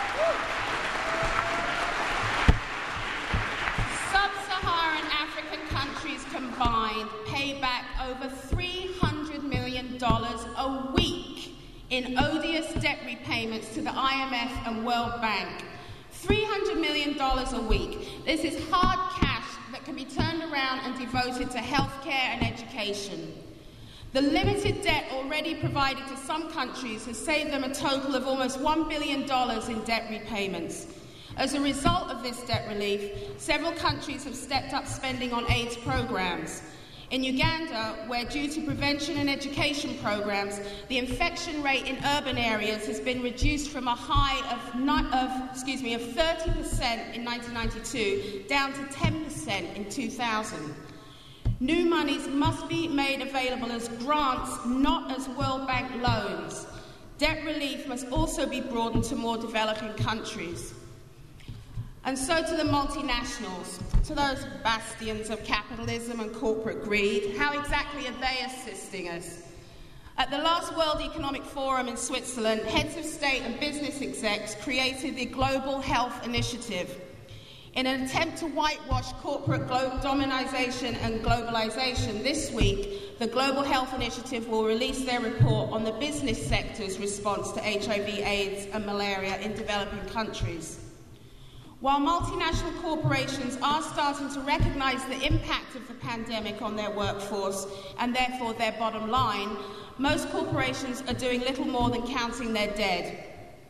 Sub-Saharan African countries combined pay back over three hundred million dollars a week in odious debt repayments to the I M F and World Bank. three hundred million dollars a week. This is hard cash that can be turned around and devoted to healthcare and education. The limited debt already provided to some countries has saved them a total of almost one billion dollars in debt repayments. As a result of this debt relief, several countries have stepped up spending on AIDS programs. In Uganda, where due to prevention and education programs, the infection rate in urban areas has been reduced from a high of, not, of, excuse me, of thirty percent in nineteen ninety-two down to ten percent in two thousand. New monies must be made available as grants, not as World Bank loans. Debt relief must also be broadened to more developing countries. And so to the multinationals, to those bastions of capitalism and corporate greed, how exactly are they assisting us? At the last World Economic Forum in Switzerland, heads of state and business execs created the Global Health Initiative. In an attempt to whitewash corporate glo- dominization and globalization, this week, the Global Health Initiative will release their report on the business sector's response to H I V, AIDS and malaria in developing countries. While multinational corporations are starting to recognize the impact of the pandemic on their workforce and therefore their bottom line, most corporations are doing little more than counting their dead.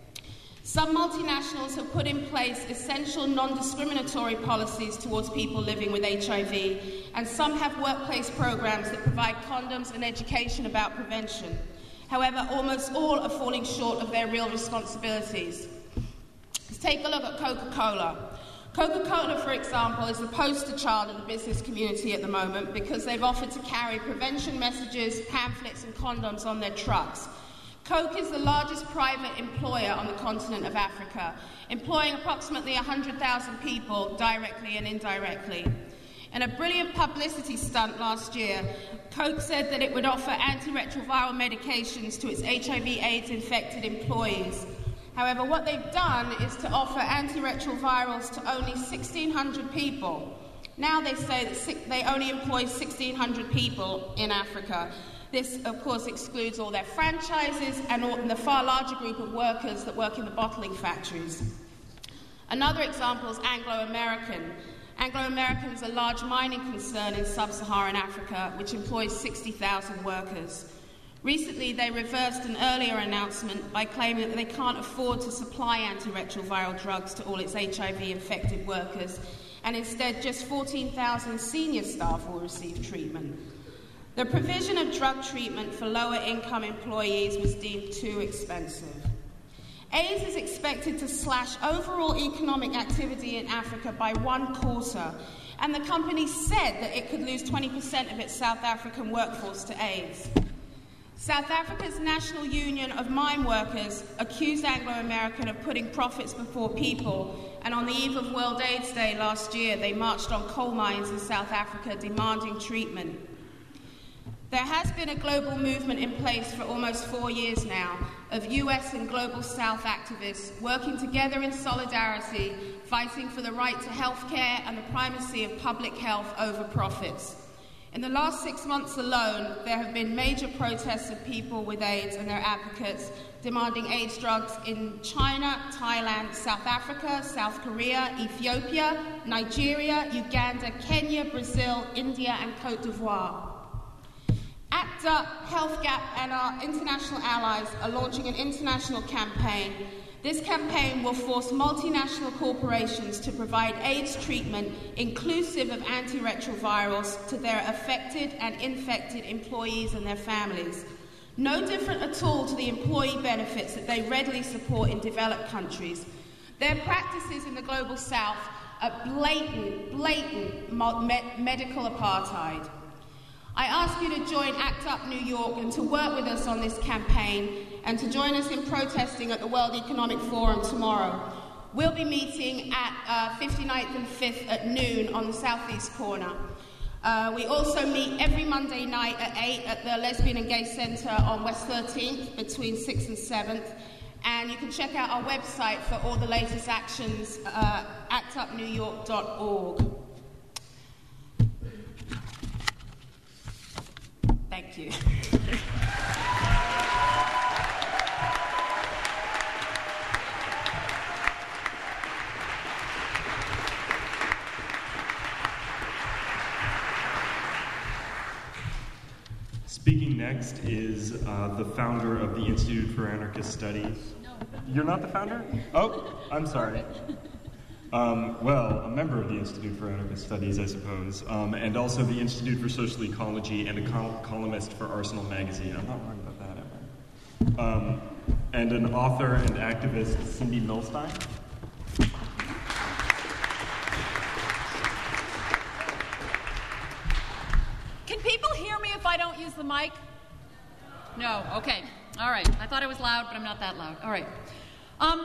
Some multinationals have put in place essential non-discriminatory policies towards people living with H I V, and some have workplace programs that provide condoms and education about prevention. However, almost all are falling short of their real responsibilities. Let's take a look at Coca-Cola. Coca-Cola, for example, is the poster child of the business community at the moment because they've offered to carry prevention messages, pamphlets and condoms on their trucks. Coke is the largest private employer on the continent of Africa, employing approximately one hundred thousand people directly and indirectly. In a brilliant publicity stunt last year, Coke said that it would offer antiretroviral medications to its H I V AIDS infected employees. However, what they've done is to offer antiretrovirals to only sixteen hundred people. Now they say that they only employ sixteen hundred people in Africa. This, of course, excludes all their franchises and, all, and the far larger group of workers that work in the bottling factories. Another example is Anglo American. Anglo American is a large mining concern in sub-Saharan Africa, which employs sixty thousand workers. Recently, they reversed an earlier announcement by claiming that they can't afford to supply antiretroviral drugs to all its H I V-infected workers, and instead just fourteen thousand senior staff will receive treatment. The provision of drug treatment for lower-income employees was deemed too expensive. AIDS is expected to slash overall economic activity in Africa by one quarter, and the company said that it could lose twenty percent of its South African workforce to AIDS. South Africa's National Union of Mine Workers accused Anglo American of putting profits before people, and on the eve of World AIDS Day last year, they marched on coal mines in South Africa demanding treatment. There has been a global movement in place for almost four years now of U S and Global South activists working together in solidarity, fighting for the right to health care and the primacy of public health over profits. In the last six months alone, there have been major protests of people with AIDS and their advocates demanding AIDS drugs in China, Thailand, South Africa, South Korea, Ethiopia, Nigeria, Uganda, Kenya, Brazil, India, and Cote d'Ivoire. ACT UP, HealthGap, and our international allies are launching an international campaign. This campaign will force multinational corporations to provide AIDS treatment inclusive of antiretrovirals to their affected and infected employees and their families. no different at all to the employee benefits that they readily support in developed countries. Their practices in the Global South are blatant, blatant me- medical apartheid. I ask you to join ACT UP New York and to work with us on this campaign and to join us in protesting at the World Economic Forum tomorrow. We'll be meeting at uh, fifty-ninth and fifth at noon on the southeast corner. Uh, we also meet every Monday night at eight at the Lesbian and Gay Centre on West thirteenth between sixth and seventh. And you can check out our website for all the latest actions, uh, act up new york dot org. Thank you. Speaking next is uh, the founder of the Institute for Anarchist Studies. No. You're not the founder? Oh, I'm sorry. Um, well, a member of the Institute for Anarchist Studies, I suppose, um, and also the Institute for Social Ecology and a col- columnist for Arsenal Magazine. I'm not wrong about that, ever. Um, and an author and activist, Cindy Milstein. Can people hear me if I don't use the mic? No, okay. All right. I thought it was loud, but I'm not that loud. All right. Um,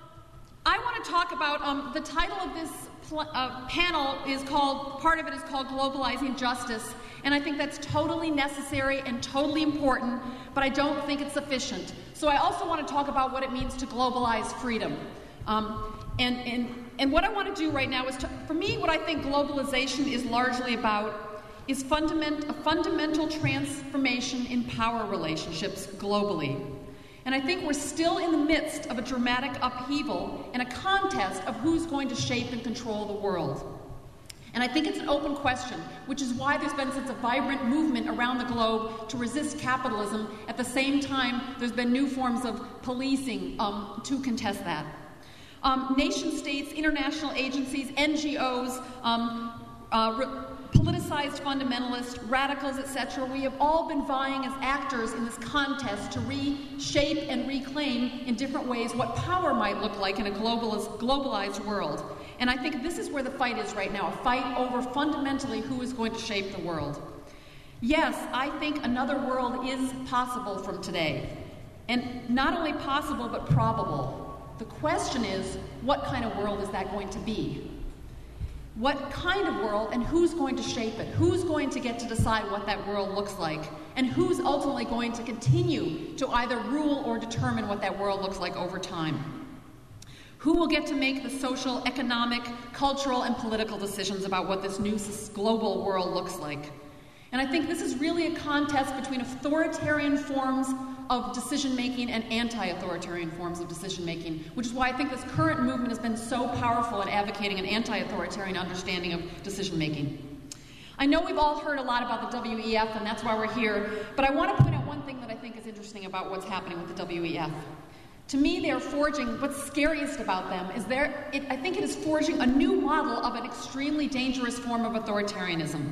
I want to talk about, um, the title of this pl- uh, panel is called, part of it is called Globalizing Justice, and I think that's totally necessary and totally important, but I don't think it's sufficient. So I also want to talk about what it means to globalize freedom. Um, and, and, and what I want to do right now is, to, for me, what I think globalization is largely about is fundament, a fundamental transformation in power relationships globally. And I think we're still in the midst of a dramatic upheaval and a contest of who's going to shape and control the world. And I think it's an open question, which is why there's been such a vibrant movement around the globe to resist capitalism. At the same time, there's been new forms of policing um, to contest that. Um, nation states, international agencies, N G Os, um, uh, re- politicized fundamentalists, radicals, et cetera, we have all been vying as actors in this contest to reshape and reclaim in different ways what power might look like in a globalized, globalized world. And I think this is where the fight is right now, a fight over fundamentally who is going to shape the world. Yes, I think another world is possible from today. And not only possible, but probable. The question is, what kind of world is that going to be? What kind of world and who's going to shape it? Who's going to get to decide what that world looks like? And who's ultimately going to continue to either rule or determine what that world looks like over time? Who will get to make the social, economic, cultural, and political decisions about what this new global world looks like? And I think this is really a contest between authoritarian forms of decision-making and anti-authoritarian forms of decision-making, which is why I think this current movement has been so powerful in advocating an anti-authoritarian understanding of decision-making. I know we've all heard a lot about the W E F, and that's why we're here, but I want to point out one thing that I think is interesting about what's happening with the W E F. To me, they are forging, what's scariest about them is they're, it, I think it is forging a new model of an extremely dangerous form of authoritarianism.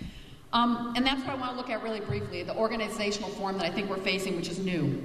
Um, and that's what I want to look at really briefly, the organizational form that I think we're facing, which is new.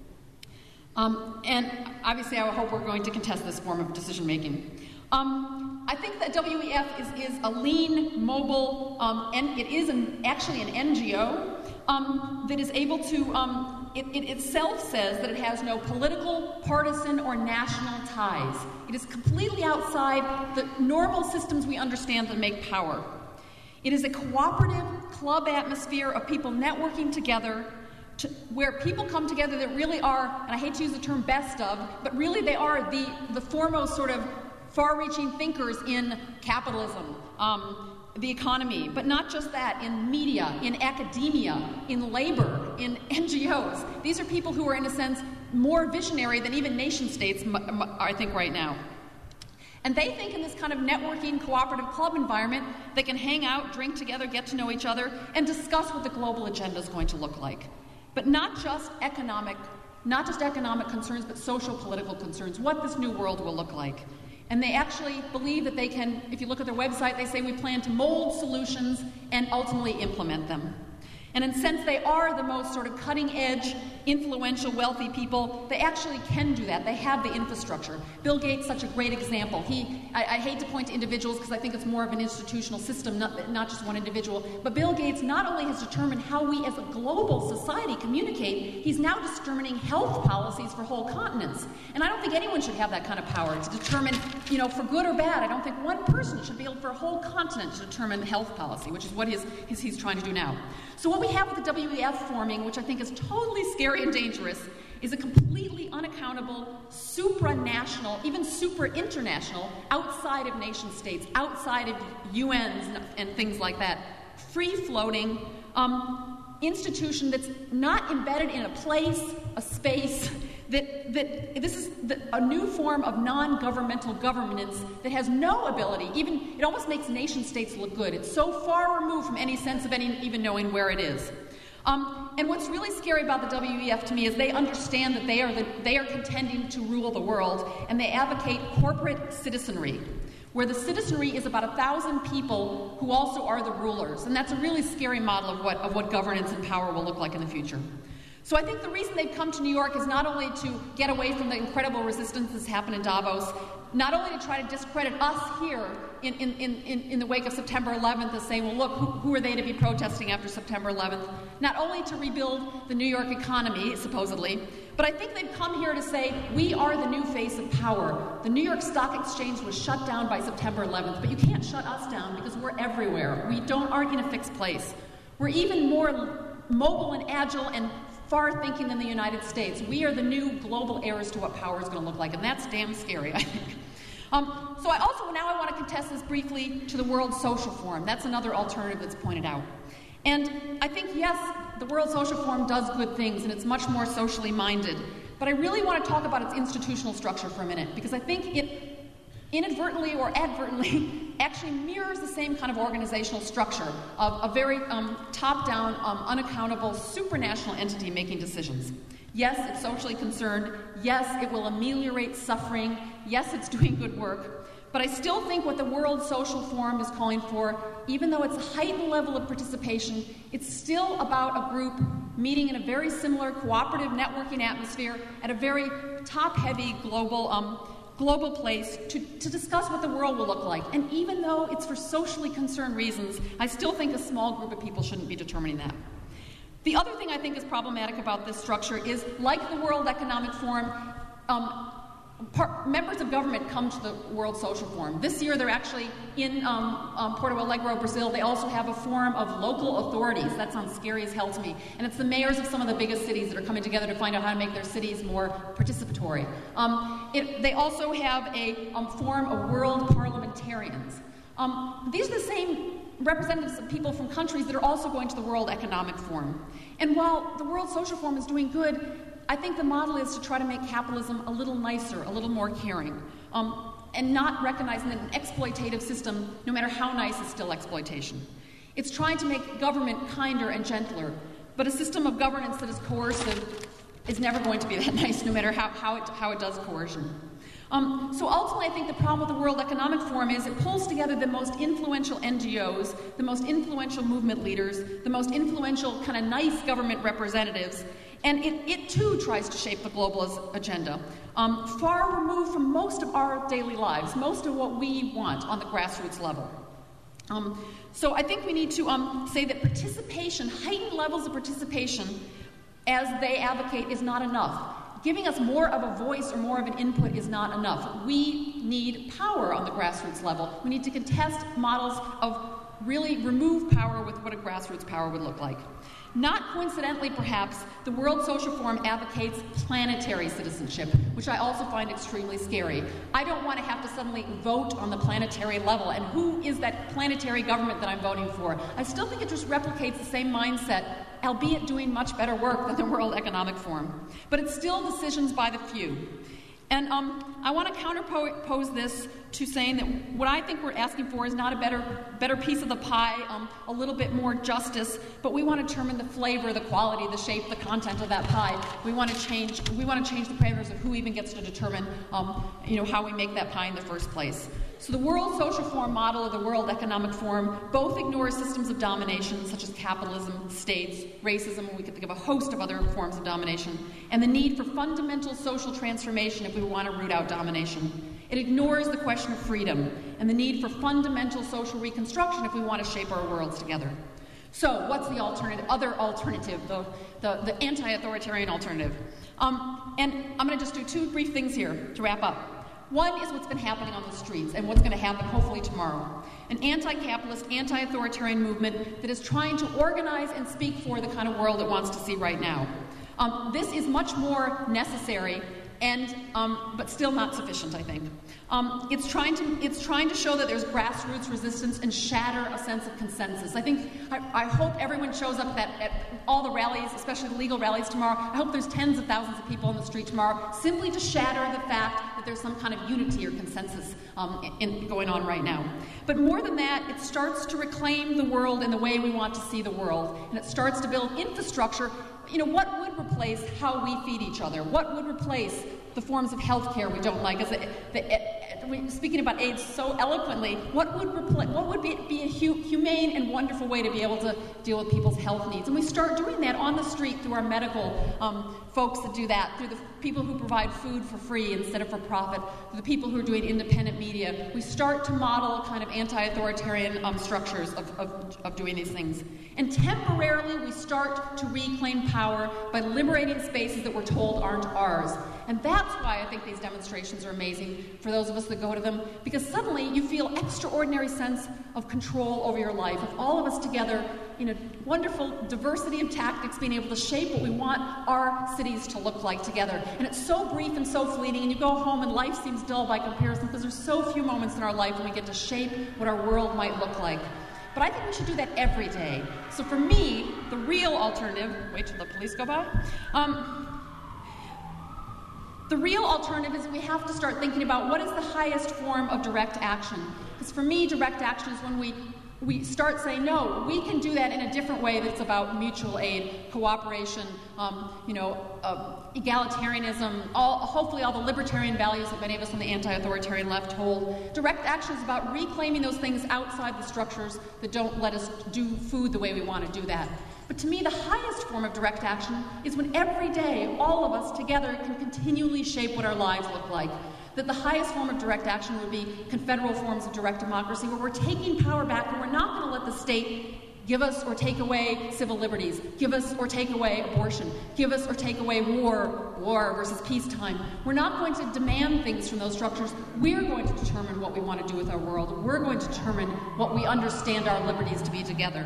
Um, and obviously, I hope we're going to contest this form of decision-making. Um, I think that W E F is, is a lean, mobile, um, and it is an, actually an N G O um, that is able to, um, it, it itself says that it has no political, partisan, or national ties. It is completely outside the normal systems we understand that make power. It is a cooperative club atmosphere of people networking together to, where people come together that really are, and I hate to use the term best of, but really they are the, the foremost sort of far-reaching thinkers in capitalism, um, the economy, but not just that, in media, in academia, in labor, in N G Os. These are people who are, in a sense, more visionary than even nation states, I think, right now. And they think in this kind of networking, cooperative club environment, they can hang out, drink together, get to know each other, and discuss what the global agenda is going to look like. But not just economic, not just economic concerns, but social political concerns, what this new world will look like. And they actually believe that they can, if you look at their website, they say we plan to mold solutions and ultimately implement them. And in a sense, they are the most sort of cutting-edge, influential, wealthy people. They actually can do that. They have the infrastructure. Bill Gates, such a great example. He, I, I hate to point to individuals because I think it's more of an institutional system, not, not just one individual. But Bill Gates not only has determined how we as a global society communicate, he's now determining health policies for whole continents. And I don't think anyone should have that kind of power to determine, you know, for good or bad. I don't think one person should be able for a whole continent to determine health policy, which is what his, his, he's trying to do now. So what we have with the W E F forming, which I think is totally scary and dangerous, is a completely unaccountable, supranational, even super-international, outside of nation-states, outside of U Ns and, and things like that, free-floating um, institution that's not embedded in a place, a space, that, that this is the, a new form of non-governmental governance that has no ability, even, it almost makes nation-states look good. It's so far removed from any sense of any, even knowing where it is. Um, and what's really scary about the W E F to me is they understand that they are, the, they are contending to rule the world, and they advocate corporate citizenry, where the citizenry is about a thousand people who also are the rulers. And that's a really scary model of what, of what governance and power will look like in the future. So I think the reason they've come to New York is not only to get away from the incredible resistance that's happened in Davos, not only to try to discredit us here in, in, in, in the wake of September eleventh as saying, well, look, who, who are they to be protesting after September eleventh? Not only to rebuild the New York economy, supposedly, but I think they've come here to say, we are the new face of power. The New York Stock Exchange was shut down by September eleventh, but you can't shut us down because we're everywhere. We don't, aren't in a fixed place. We're even more mobile and agile and far-thinking than the United States. We are the new global heirs to what power is going to look like, and that's damn scary, I think. Um, so I also, now I want to contest this briefly to the World Social Forum. That's another alternative that's pointed out. And I think, yes, the World Social Forum does good things, and it's much more socially minded. But I really want to talk about its institutional structure for a minute, because I think it inadvertently or advertently actually mirrors the same kind of organizational structure of a very um, top-down, um, unaccountable, supranational entity making decisions. Yes, it's socially concerned. Yes, it will ameliorate suffering. Yes, it's doing good work. But I still think what the World Social Forum is calling for, even though it's a heightened level of participation, it's still about a group meeting in a very similar cooperative networking atmosphere at a very top-heavy global um, global place to, to discuss what the world will look like. And even though it's for socially concerned reasons, I still think a small group of people shouldn't be determining that. The other thing I think is problematic about this structure is, like the World Economic Forum, um, par- members of government come to the World Social Forum. This year they're actually in um, um, Porto Alegre, Brazil. They also have a forum of local authorities. That sounds scary as hell to me. And it's the mayors of some of the biggest cities that are coming together to find out how to make their cities more participatory. Um, it, they also have a um, forum of world parliamentarians. Um, these are the same representatives of people from countries that are also going to the World Economic Forum. And while the World Social Forum is doing good, I think the model is to try to make capitalism a little nicer, a little more caring, um, and not recognizing that an exploitative system, no matter how nice, is still exploitation. It's trying to make government kinder and gentler, but a system of governance that is coercive is never going to be that nice, no matter how, how, it, how it does coercion. Um, so ultimately, I think the problem with the World Economic Forum is it pulls together the most influential N G Os, the most influential movement leaders, the most influential kind of nice government representatives, and it, it too tries to shape the globalist agenda, um, far removed from most of our daily lives, most of what we want on the grassroots level. Um, so I think we need to um, say that participation, heightened levels of participation, as they advocate, is not enough. Giving us more of a voice or more of an input is not enough. We need power on the grassroots level. We need to contest models of really remove power with what a grassroots power would look like. Not coincidentally, perhaps, the World Social Forum advocates planetary citizenship, which I also find extremely scary. I don't want to have to suddenly vote on the planetary level, and who is that planetary government that I'm voting for? I still think it just replicates the same mindset, albeit doing much better work than the World Economic Forum. But it's still decisions by the few. And um, I want to counterpose this to saying that what I think we're asking for is not a better, better piece of the pie, um, a little bit more justice, but we want to determine the flavor, the quality, the shape, the content of that pie. We want to change. We want to change the parameters of who even gets to determine, um, you know, how we make that pie in the first place. So the World Social Forum model of the World Economic Forum both ignores systems of domination, such as capitalism, states, racism, and we could think of a host of other forms of domination, and the need for fundamental social transformation if we want to root out domination. It ignores the question of freedom and the need for fundamental social reconstruction if we want to shape our worlds together. So what's the alternative, other alternative, the, the, the anti-authoritarian alternative? Um, and I'm going to just do two brief things here to wrap up. One is what's been happening on the streets and what's going to happen hopefully tomorrow. An anti-capitalist, anti-authoritarian movement that is trying to organize and speak for the kind of world it wants to see right now. Um, this is much more necessary and um, but still not sufficient, I think. Um, it's trying to it's trying to show that there's grassroots resistance and shatter a sense of consensus. I think I, I hope everyone shows up at, at all the rallies, especially the legal rallies tomorrow. I hope there's tens of thousands of people on the street tomorrow, simply to shatter the fact that there's some kind of unity or consensus um, in, in going on right now. But more than that, it starts to reclaim the world in the way we want to see the world, and it starts to build infrastructure. You know, what would replace how we feed each other? What would replace the forms of health care we don't like? As a, the, speaking about AIDS so eloquently, what would repl- what would be, be a hu- humane and wonderful way to be able to deal with people's health needs? And we start doing that on the street through our medical um, folks that do that, through the people who provide food for free instead of for profit, through the people who are doing independent media. We start to model a kind of anti-authoritarian um, structures of, of, of doing these things. And temporarily, we start to reclaim power by liberating spaces that we're told aren't ours. And that's why I think these demonstrations are amazing for those of us that go to them, because suddenly you feel extraordinary sense of control over your life, of all of us together in a wonderful diversity of tactics, being able to shape what we want our cities to look like together. And it's so brief and so fleeting, and you go home and life seems dull by comparison because there's so few moments in our life when we get to shape what our world might look like. But I think we should do that every day. So for me, the real alternative, wait till the police go by, um, the real alternative is we have to start thinking about what is the highest form of direct action. Because for me, direct action is when we we start saying, no, we can do that in a different way that's about mutual aid, cooperation, um, you know, uh, egalitarianism, all, hopefully all the libertarian values that many of us on the anti-authoritarian left hold. Direct action is about reclaiming those things outside the structures that don't let us do food the way we want to do that. But to me, the highest form of direct action is when every day, all of us together can continually shape what our lives look like. That the highest form of direct action would be confederal forms of direct democracy, where we're taking power back and we're not going to let the state give us or take away civil liberties, give us or take away abortion, give us or take away war, war versus peacetime. We're not going to demand things from those structures. We're going to determine what we want to do with our world. We're going to determine what we understand our liberties to be together.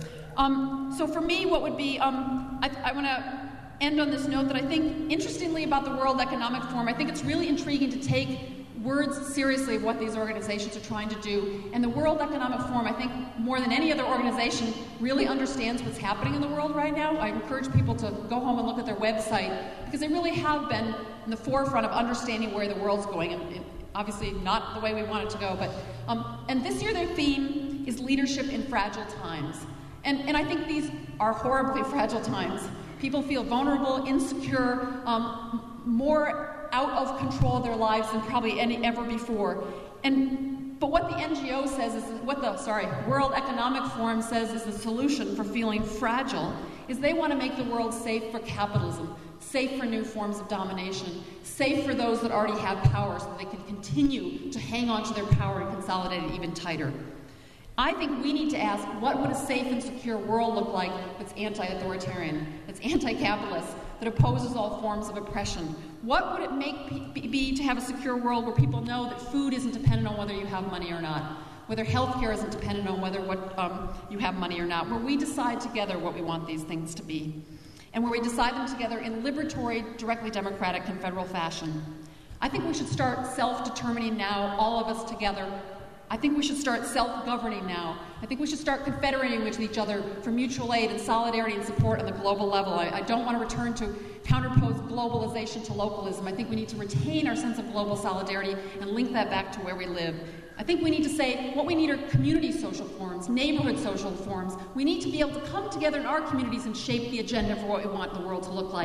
Um, so for me, what would be, um, I, I want to end on this note that I think, interestingly about the World Economic Forum, I think it's really intriguing to take words seriously of what these organizations are trying to do. And the World Economic Forum, I think, more than any other organization, really understands what's happening in the world right now. I encourage people to go home and look at their website, because they really have been in the forefront of understanding where the world's going. And, and obviously not the way we want it to go. But um, and this year their theme is leadership in fragile times. And, and I think these are horribly fragile times. People feel vulnerable, insecure, um, more out of control of their lives than probably any ever before. And but what the N G O says is what the sorry World Economic Forum says is the solution for feeling fragile is they want to make the world safe for capitalism, safe for new forms of domination, safe for those that already have power, so that they can continue to hang on to their power and consolidate it even tighter. I think we need to ask, what would a safe and secure world look like that's anti-authoritarian, that's anti-capitalist, that opposes all forms of oppression? What would it make be, be to have a secure world where people know that food isn't dependent on whether you have money or not, whether healthcare isn't dependent on whether what, um, you have money or not, where we decide together what we want these things to be, and where we decide them together in liberatory, directly democratic, confederal fashion. I think we should start self-determining now, all of us together. I think we should start self-governing now. I think we should start confederating with each other for mutual aid and solidarity and support on the global level. I, I don't want to return to counterpose globalization to localism. I think we need to retain our sense of global solidarity and link that back to where we live. I think we need to say what we need are community social forums, neighborhood social forums. We need to be able to come together in our communities and shape the agenda for what we want the world to look like.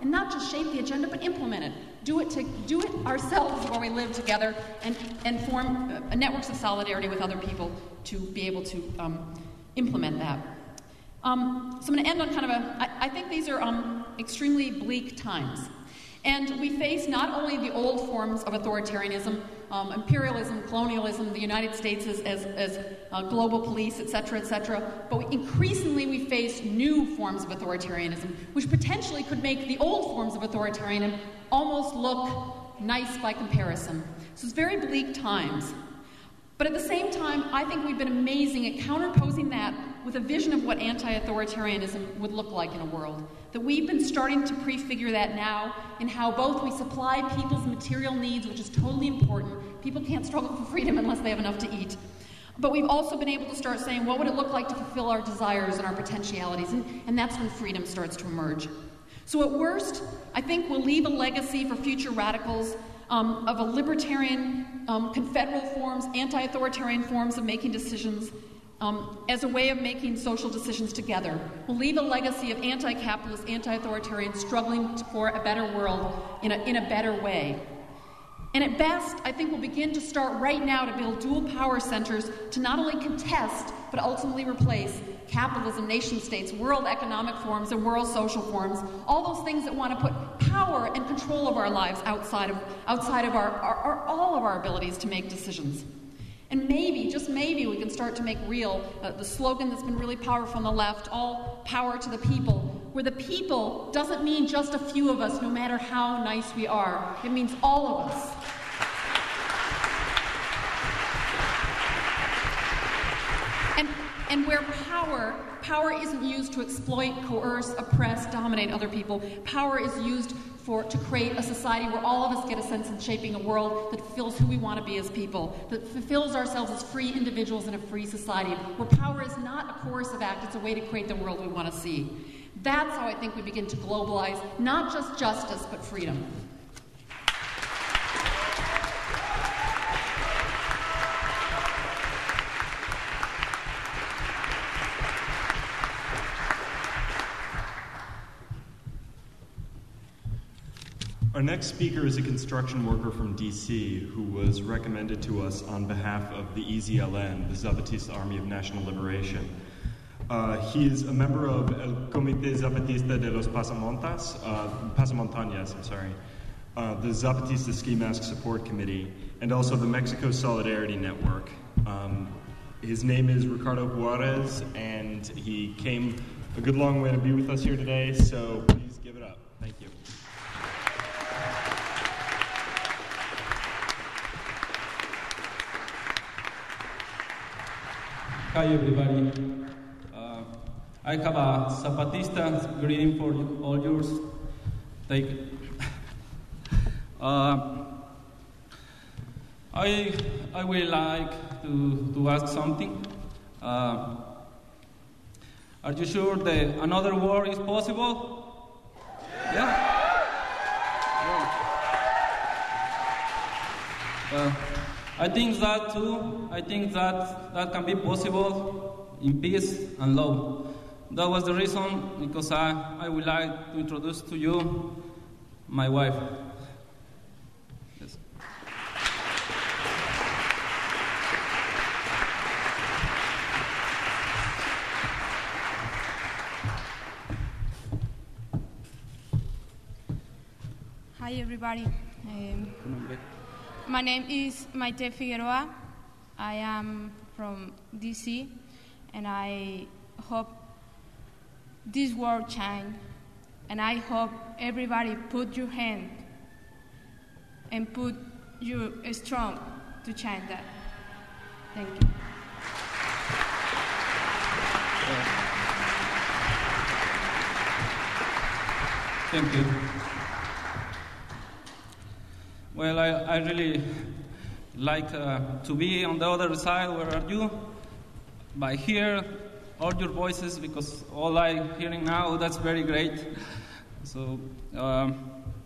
and not just shape the agenda, but implement it. Do it to do it ourselves where we live together, and and form uh, networks of solidarity with other people to be able to um, implement that. Um, so I'm going to end on kind of a. I, I think these are um, extremely bleak times, and we face not only the old forms of authoritarianism, um, imperialism, colonialism, the United States as as, as uh, global police, et cetera, et cetera, but we, increasingly we face new forms of authoritarianism, which potentially could make the old forms of authoritarianism almost look nice by comparison. So it's very bleak times. But at the same time, I think we've been amazing at counterposing that with a vision of what anti-authoritarianism would look like in a world. That we've been starting to prefigure that now in how both we supply people's material needs, which is totally important. People can't struggle for freedom unless they have enough to eat. But we've also been able to start saying, what would it look like to fulfill our desires and our potentialities? And, and that's when freedom starts to emerge. So at worst, I think we'll leave a legacy for future radicals um, of a libertarian, um, confederal forms, anti-authoritarian forms of making decisions um, as a way of making social decisions together. We'll leave a legacy of anti-capitalist, anti-authoritarian struggling for a better world in a, in a better way. And at best, I think we'll begin to start right now to build dual power centers to not only contest, but ultimately replace capitalism, nation states, world economic forms, and world social forms, all those things that want to put power and control of our lives outside of, outside of our, our, our, all of our abilities to make decisions. And maybe, just maybe, we can start to make real uh, the slogan that's been really powerful on the left, all power to the people, where the people doesn't mean just a few of us, no matter how nice we are. It means all of us. And, and where power, power isn't used to exploit, coerce, oppress, dominate other people. Power is used for to create a society where all of us get a sense in shaping a world that fulfills who we want to be as people, that fulfills ourselves as free individuals in a free society, where power is not a coercive act, it's a way to create the world we want to see. That's how I think we begin to globalize not just justice, but freedom. Our next speaker is a construction worker from D C who was recommended to us on behalf of the E Z L N, the Zapatista Army of National Liberation. Uh, he is a member of El Comité Zapatista de los Pasamontas, uh, Pasamontañas, I'm sorry, uh, the Zapatista Ski Mask Support Committee, and also the Mexico Solidarity Network. Um, his name is Ricardo Juarez, and he came a good long way to be with us here today, so please give it up. Thank you. Hi everybody. Uh, I have a Zapatista greeting for you, all yours. Take it. uh, I I would like to to ask something. Uh, are you sure that another war is possible? Yeah. yeah. Uh, I think that too. I think that that can be possible in peace and love. That was the reason because I, I would like to introduce to you my wife. Yes. Hi everybody. Um, My name is Maite Figueroa. I am from D C, and I hope this world change, and I hope everybody put your hand and put you strong to change that. Thank you. Thank you. Well, I, I really like uh, to be on the other side. Where are you? By hear all your voices, because all I'm hearing now, that's very great. So, um,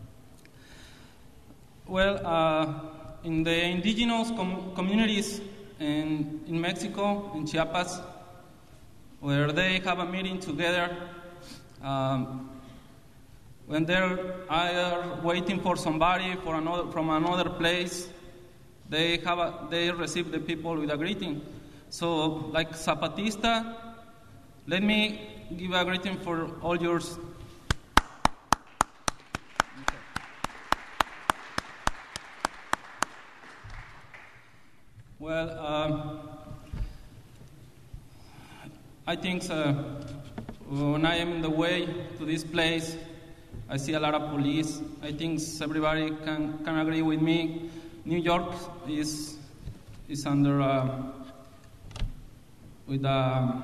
well, uh, in the indigenous com- communities in, in Mexico, in Chiapas, where they have a meeting together, um, when they're either waiting for somebody for another, from another place, they have a, they receive the people with a greeting. So, like Zapatista, let me give a greeting for all yours. Well, um, I think uh, when I am in the way to this place, I see a lot of police. I think everybody can, can agree with me. New York is is under uh, with a,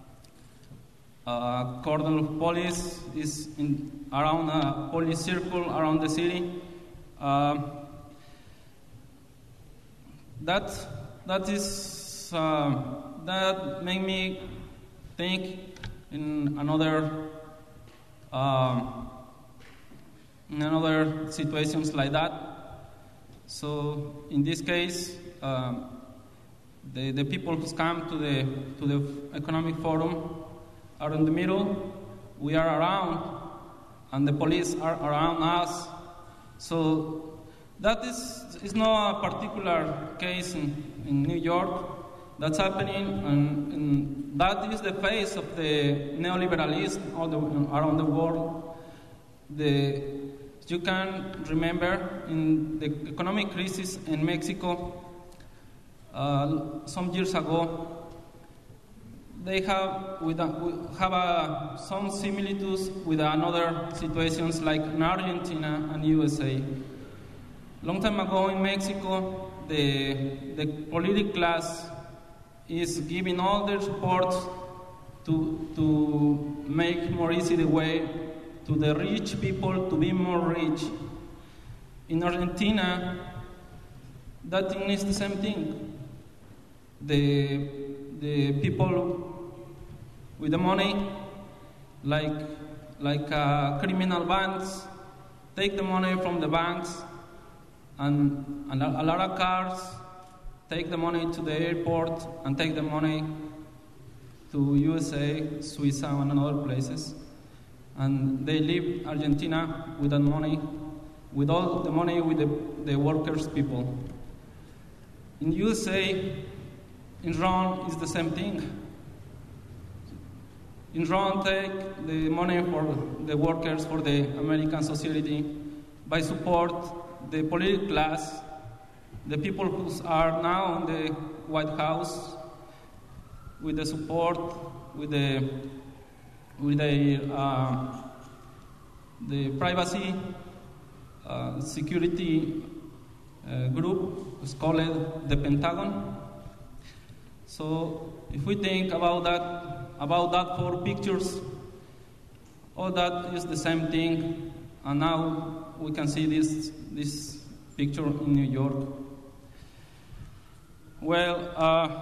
a cordon of police, is in, around a police circle around the city. Uh, that that is uh, that made me think in another uh, in another situations like that. So in this case, uh, the the people who come to the to the economic forum are in the middle. We are around, and the police are around us. So that is is not a particular case in, in New York. That's happening, and, and that is the face of the neoliberalism all the, around the world. The, you can remember in the economic crisis in Mexico uh, some years ago, they have with a, have a, some similitudes with another situations like in Argentina and U S A. Long time ago in Mexico, the the political class is giving all their support to to make more easy the way to the rich people to be more rich. In Argentina, that thing is the same thing. The the people with the money, like like uh, criminal banks, take the money from the banks, and, and a, a lot of cars take the money to the airport and take the money to U S A, Swiss, and other places. And they leave Argentina with that money, with all the money with the, the workers' people. In U S A, in Rome, it's the same thing. In Rome, take the money for the workers, for the American society, by support the political class, the people who are now in the White House, with the support, with the with the uh, the privacy uh, security uh, group, it's called the Pentagon. So if we think about that, about that four pictures, all that is the same thing, and now we can see this this picture in New York. Well, uh,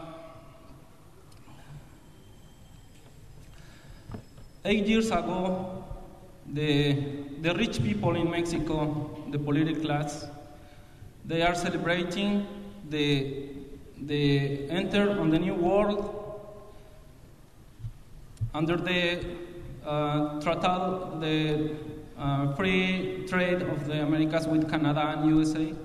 eight years ago, the the rich people in Mexico, the political class, they are celebrating the the enter on the new world under the uh, Tratado, the uh, free trade of the Americas with Canada and U S A.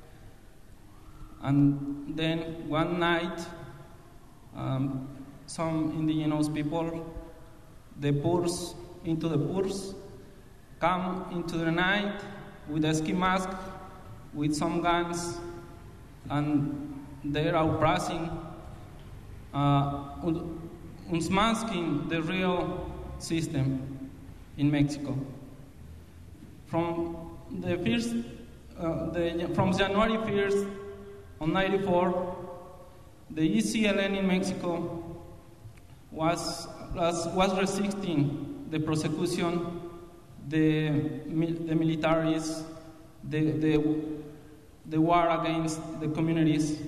And then one night, um, some indigenous people, the poors into the poors, come into the night with a ski mask, with some guns, and they are oppressing, uh, unmasking the real system in Mexico. From the first, uh, the, from January first on ninety-four, the E C L N in Mexico was was, was resisting the prosecution, the the militaries, the the the war against the communities.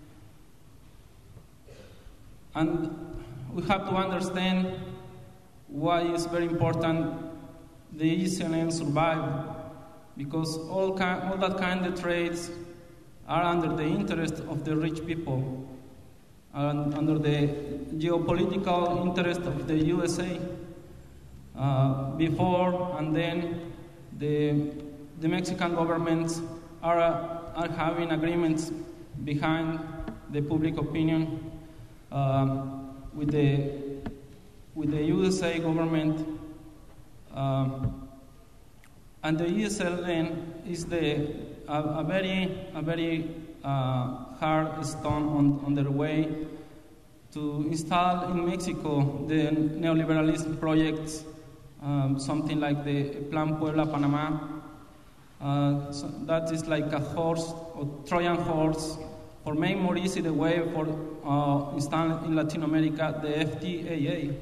And we have to understand why it's very important the E C L N survive, because all, kind, all that kind of trades are under the interest of the rich people, and under the geopolitical interest of the U S A. Uh, before and then, the, the Mexican governments are, are having agreements behind the public opinion uh, with the with the U S A government, uh, and the E S L N is the a, a very a very uh, hard stone on, on their way to install in Mexico the neoliberalism projects, um, something like the Plan Puebla Panama. Uh, so that is like a horse or Trojan horse for making more easy the way for uh, installing in Latin America the F T A A.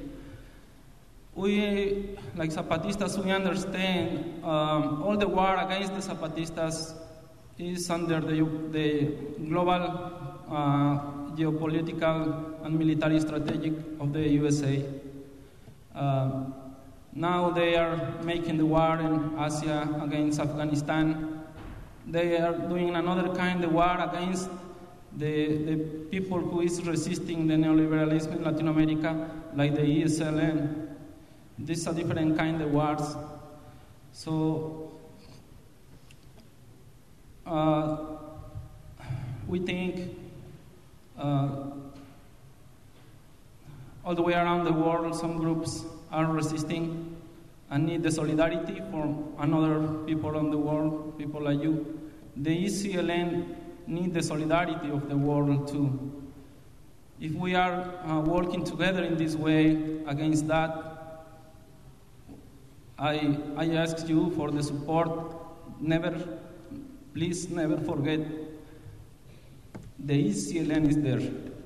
We, like Zapatistas, we understand um, all the war against the Zapatistas is under the, the global uh, geopolitical and military strategy of the U S A. Uh, now they are making the war in Asia against Afghanistan. They are doing another kind of war against the, the people who is resisting the neoliberalism in Latin America, like the E S L N. These are different kind of wars. So uh, we think uh, all the way around the world, some groups are resisting and need the solidarity from another people on the world, people like you. The E C L N need the solidarity of the world too. If we are uh, working together in this way against that, I, I ask you for the support. Never, please never forget, the E C L N is there.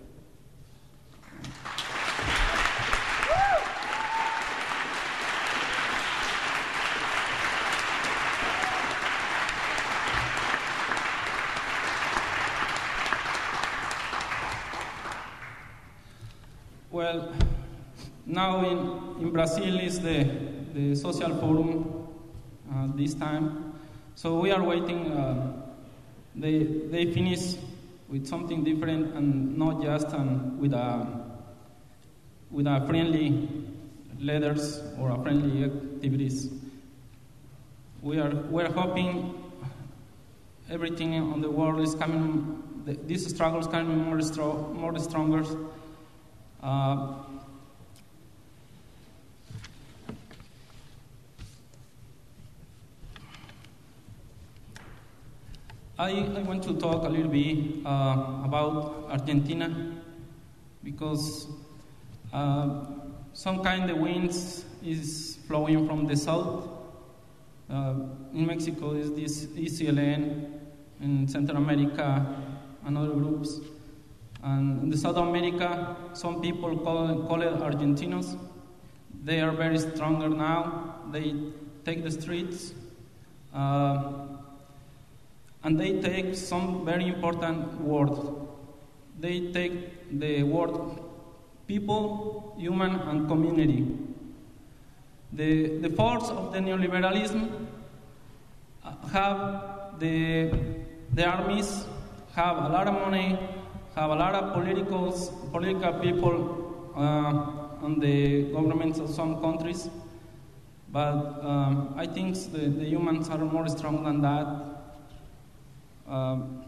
Well, now in, in Brazil is the, the social forum uh, this time. So we are waiting. Uh, they, they finish with something different and not just um, with, a, with a friendly letters or a friendly activities. We are we're hoping everything on the world is coming, these struggles coming more, stro- more stronger. Uh, I, I want to talk a little bit uh, about Argentina because uh, some kind of winds is flowing from the south. Uh, in Mexico is this E C L N, in Central America and other groups. And in the South America, some people call, call it Argentinos. They are very stronger now. They take the streets. Uh, and they take some very important words. They take the word people, human, and community. The, the force of the neoliberalism have the, the armies, have a lot of money, have a lot of political, political people uh, on the governments of some countries, but um, I think the, the humans are more strong than that. Um,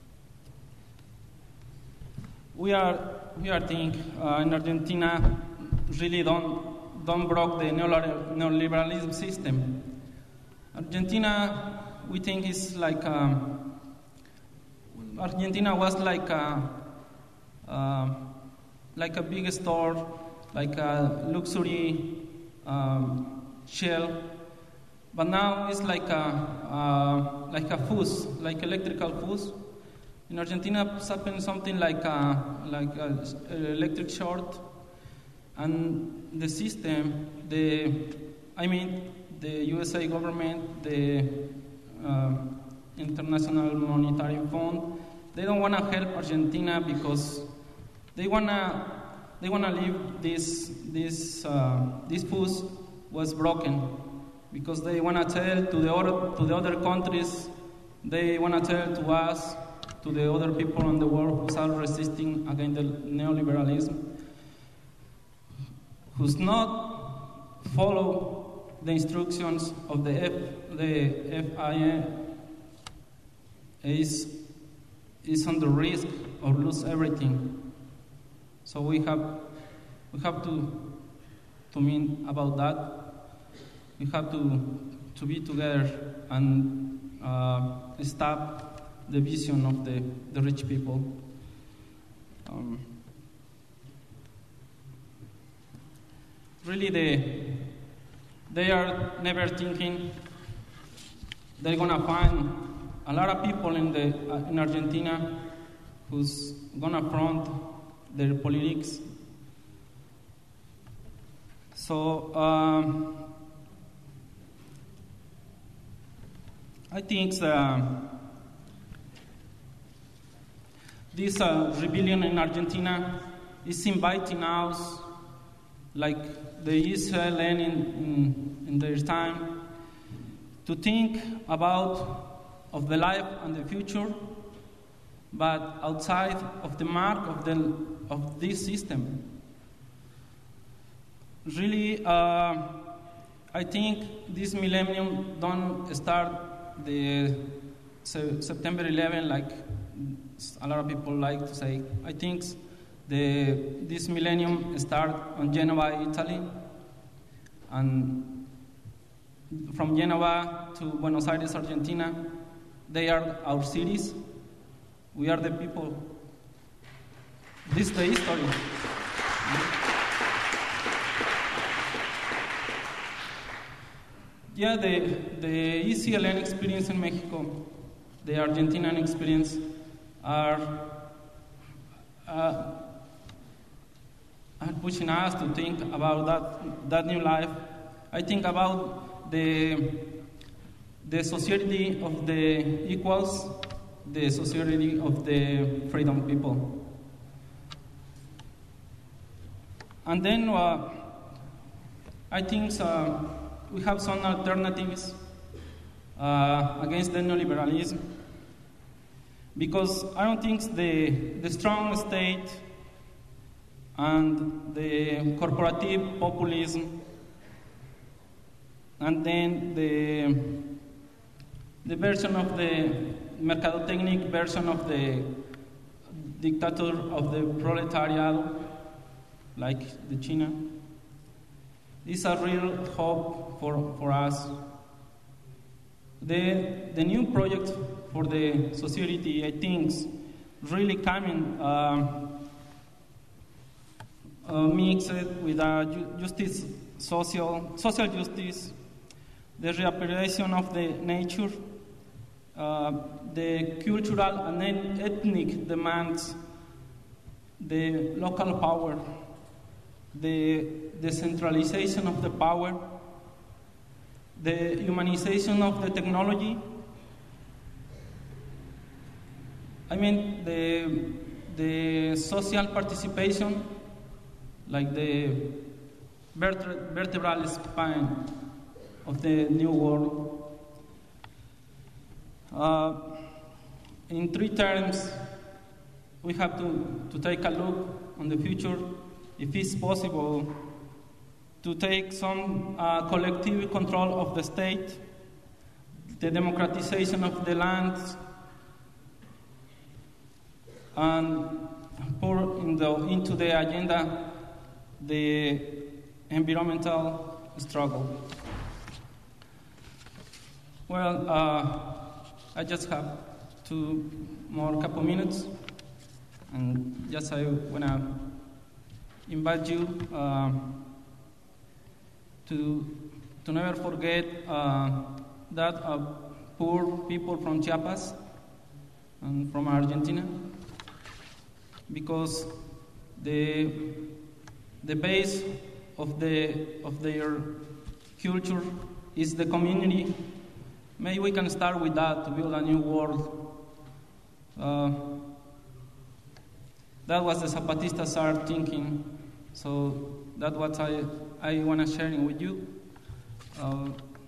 we are we are think uh, in Argentina really don't don't broke the neoliberalism system. Argentina, we think, is like. Um, Argentina was like a, uh, like a big store, like a luxury um, shell, but now it's like a uh, like a fuse, like electrical fuse. In Argentina, it's happened something like a like a, a electric short, and the system, the I mean the U S A government, the uh, International Monetary Fund, they don't want to help Argentina because they wanna they wanna leave this this uh, this fuse was broken, because they wanna tell to the other to the other countries, they wanna tell to us, to the other people in the world who are resisting against the neoliberalism, who's not follow the instructions of the F, the F I A is is on the risk of lose everything. So we have we have to to mean about that. We have to to be together and uh, stop the vision of the, the rich people. Um, really, they they are never thinking they're gonna find a lot of people in the uh, in Argentina who's gonna front their politics. So um, I think uh, this uh, rebellion in Argentina is inviting us, like the Israel in, in, in their time, to think about of the life and the future, but outside of the mark of the of this system. Really, uh, I think this millennium don't start the September eleventh like a lot of people like to say. I think the this millennium start on Genoa, Italy, and from Genoa to Buenos Aires, Argentina. They are our cities. We are the people. This is the history. Yeah, the, the E C L N experience in Mexico, the Argentinian experience, are, uh, are pushing us to think about that, that new life. I think about the, the society of the equals, the society of the freedom people. And then uh, I think uh, we have some alternatives uh, against the neoliberalism, because I don't think the, the strong state and the corporative populism and then the, the version of the mercadotechnic version of the dictator of the proletariat, like the China, is a real hope for, for us. The, the new project for the society, I think, is really coming uh, uh, mixed with uh, justice, social, social justice, the reappropriation of the nature, uh, the cultural and ethnic demands, the local power, the decentralization of the power, the humanization of the technology. I mean, the, the social participation, like the verte- vertebral spine of the new world. Uh, in three terms, we have to, to take a look on the future, if it's possible, to take some uh, collective control of the state, the democratization of the land, and pour in the, into the agenda the environmental struggle. Well, uh, I just have two more couple minutes, and just I wanna invite you uh, to to never forget uh, that uh, poor people from Chiapas and from Argentina, because the the base of the of their culture is the community. Maybe we can start with that to build a new world. Uh, that was the Zapatistas are thinking, so that's what I I want to share with you. Uh,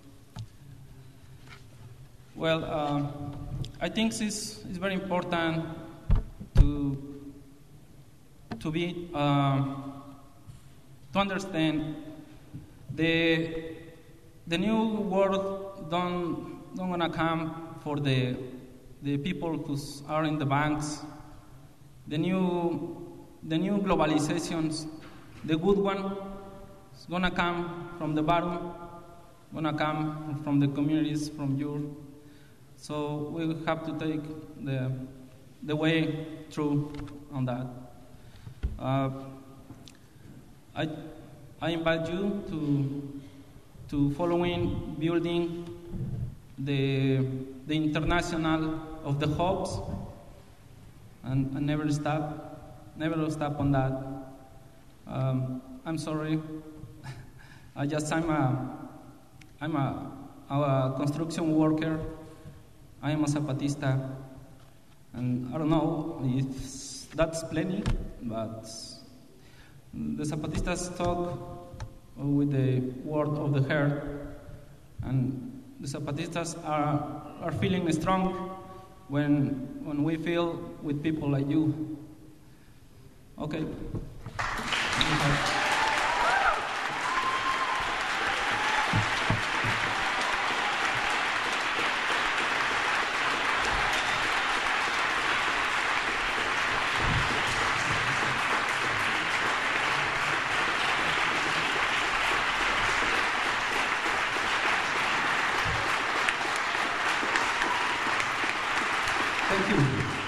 well, uh, I think this is very important to to be uh, to understand the the new world don't don't gonna come for the the people who are in the banks. The new the new globalizations, the good one, is gonna come from the bottom, gonna come from the communities, from you. So we have to take the the way through on that. Uh, I I invite you to to following building the the international of the hopes and, and never stop, never stop on that. Um, I'm sorry. I just I'm a I'm a, a construction worker. I am a Zapatista, and I don't know if that's plenty, but the Zapatistas talk with the word of the heart, and the Zapatistas are are feeling strong when when we feel with people like you. Okay. Thank you.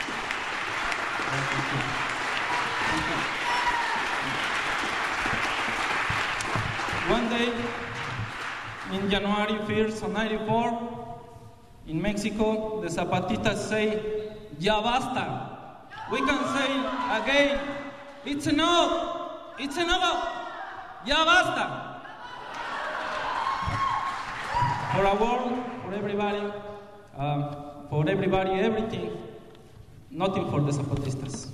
One day, in January first of ninety-four, in Mexico, the Zapatistas say, "Ya basta." We can say again, "It's enough. It's enough. Ya basta." For a world, for everybody, um, for everybody, everything, nothing for the Zapatistas.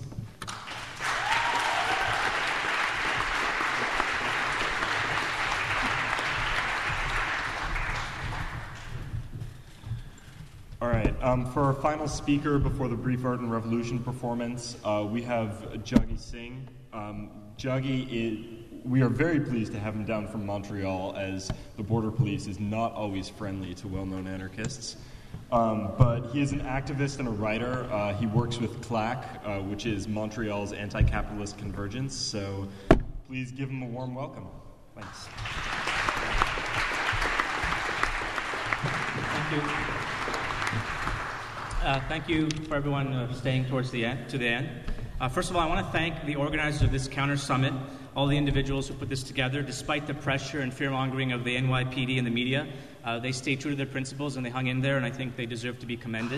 All right, um, for our final speaker before the Brief Art and Revolution performance, uh, we have Jaggi Singh. Um, Jaggi is... We are very pleased to have him down from Montreal, as the border police is not always friendly to well-known anarchists. Um, but he is an activist and a writer. Uh, he works with CLAC, uh, which is Montreal's anti-capitalist convergence. So please give him a warm welcome. Thanks. Thank you. Uh, thank you for everyone uh, staying towards the end, to the end. Uh, first of all, I want to thank the organizers of this Counter Summit, all the individuals who put this together. Despite the pressure and fear-mongering of the N Y P D and the media, uh, they stayed true to their principles and they hung in there, and I think they deserve to be commended.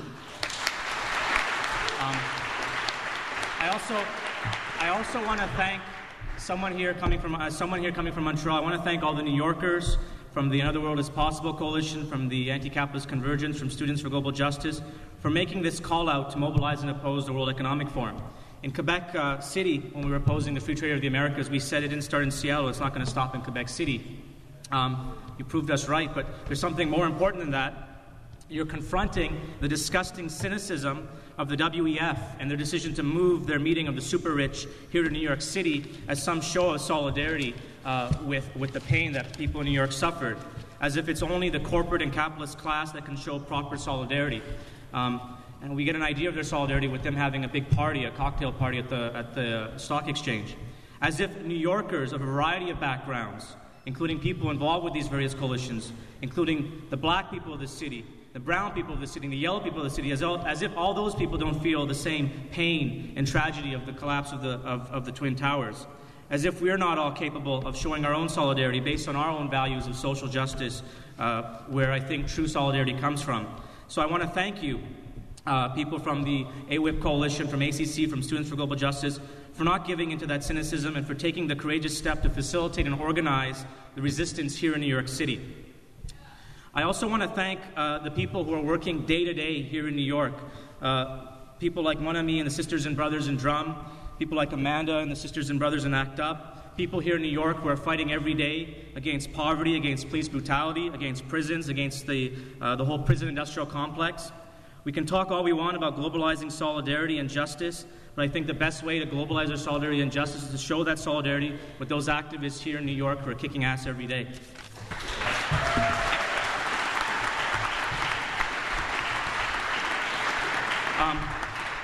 Um, I also, I also want to thank someone here coming from uh, someone here coming from Montreal. I want to thank all the New Yorkers from the Another World is Possible Coalition, from the Anti-Capitalist Convergence, from Students for Global Justice, for making this call out to mobilize and oppose the World Economic Forum. In Quebec uh, City, when we were opposing the Free Trade of the Americas, we said it didn't start in Seattle, it's not going to stop in Quebec City. Um, you proved us right, but there's something more important than that. You're confronting the disgusting cynicism of the W E F and their decision to move their meeting of the super rich here to New York City as some show of solidarity uh, with, with the pain that people in New York suffered, as if it's only the corporate and capitalist class that can show proper solidarity. Um, And we get an idea of their solidarity with them having a big party, a cocktail party at the, at the stock exchange. As if New Yorkers of a variety of backgrounds, including people involved with these various coalitions, including the black people of the city, the brown people of the city, and the yellow people of the city, as, as if all those people don't feel the same pain and tragedy of the collapse of the, of, of the Twin Towers. As if we're not all capable of showing our own solidarity based on our own values of social justice, uh, where I think true solidarity comes from. So I want to thank you, Uh, people from the A W I P Coalition, from A C C, from Students for Global Justice, for not giving into that cynicism and for taking the courageous step to facilitate and organize the resistance here in New York City. I also want to thank uh, the people who are working day to day here in New York. Uh, people like Mon Ami and the Sisters and Brothers in Drum, people like Amanda and the Sisters and Brothers in ACT UP, people here in New York who are fighting every day against poverty, against police brutality, against prisons, against the, uh, the whole prison industrial complex. We can talk all we want about globalizing solidarity and justice, but I think the best way to globalize our solidarity and justice is to show that solidarity with those activists here in New York who are kicking ass every day.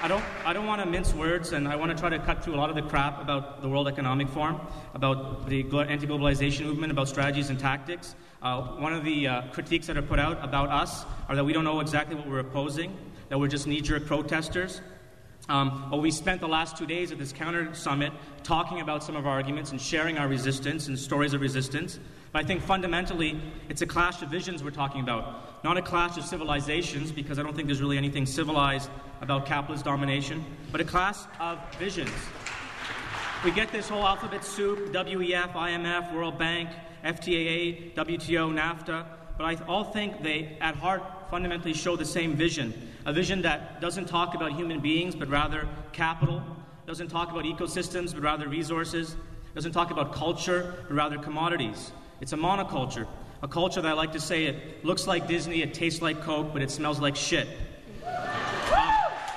I don't, I don't want to mince words, and I want to try to cut through a lot of the crap about the World Economic Forum, about the anti-globalization movement, about strategies and tactics. Uh, one of the uh, critiques that are put out about us are that we don't know exactly what we're opposing, that we're just knee-jerk protesters. Um, but we spent the last two days at this counter summit talking about some of our arguments and sharing our resistance and stories of resistance. But I think fundamentally it's a clash of visions we're talking about, not a clash of civilizations, because I don't think there's really anything civilized about capitalist domination, but a clash of visions. We get this whole alphabet soup, W E F, I M F, World Bank, F T A A, W T O, NAFTA, but I all think they, at heart, fundamentally show the same vision, a vision that doesn't talk about human beings, but rather capital, doesn't talk about ecosystems, but rather resources, doesn't talk about culture, but rather commodities. It's a monoculture, a culture that I like to say it looks like Disney, it tastes like Coke, but it smells like shit. Um,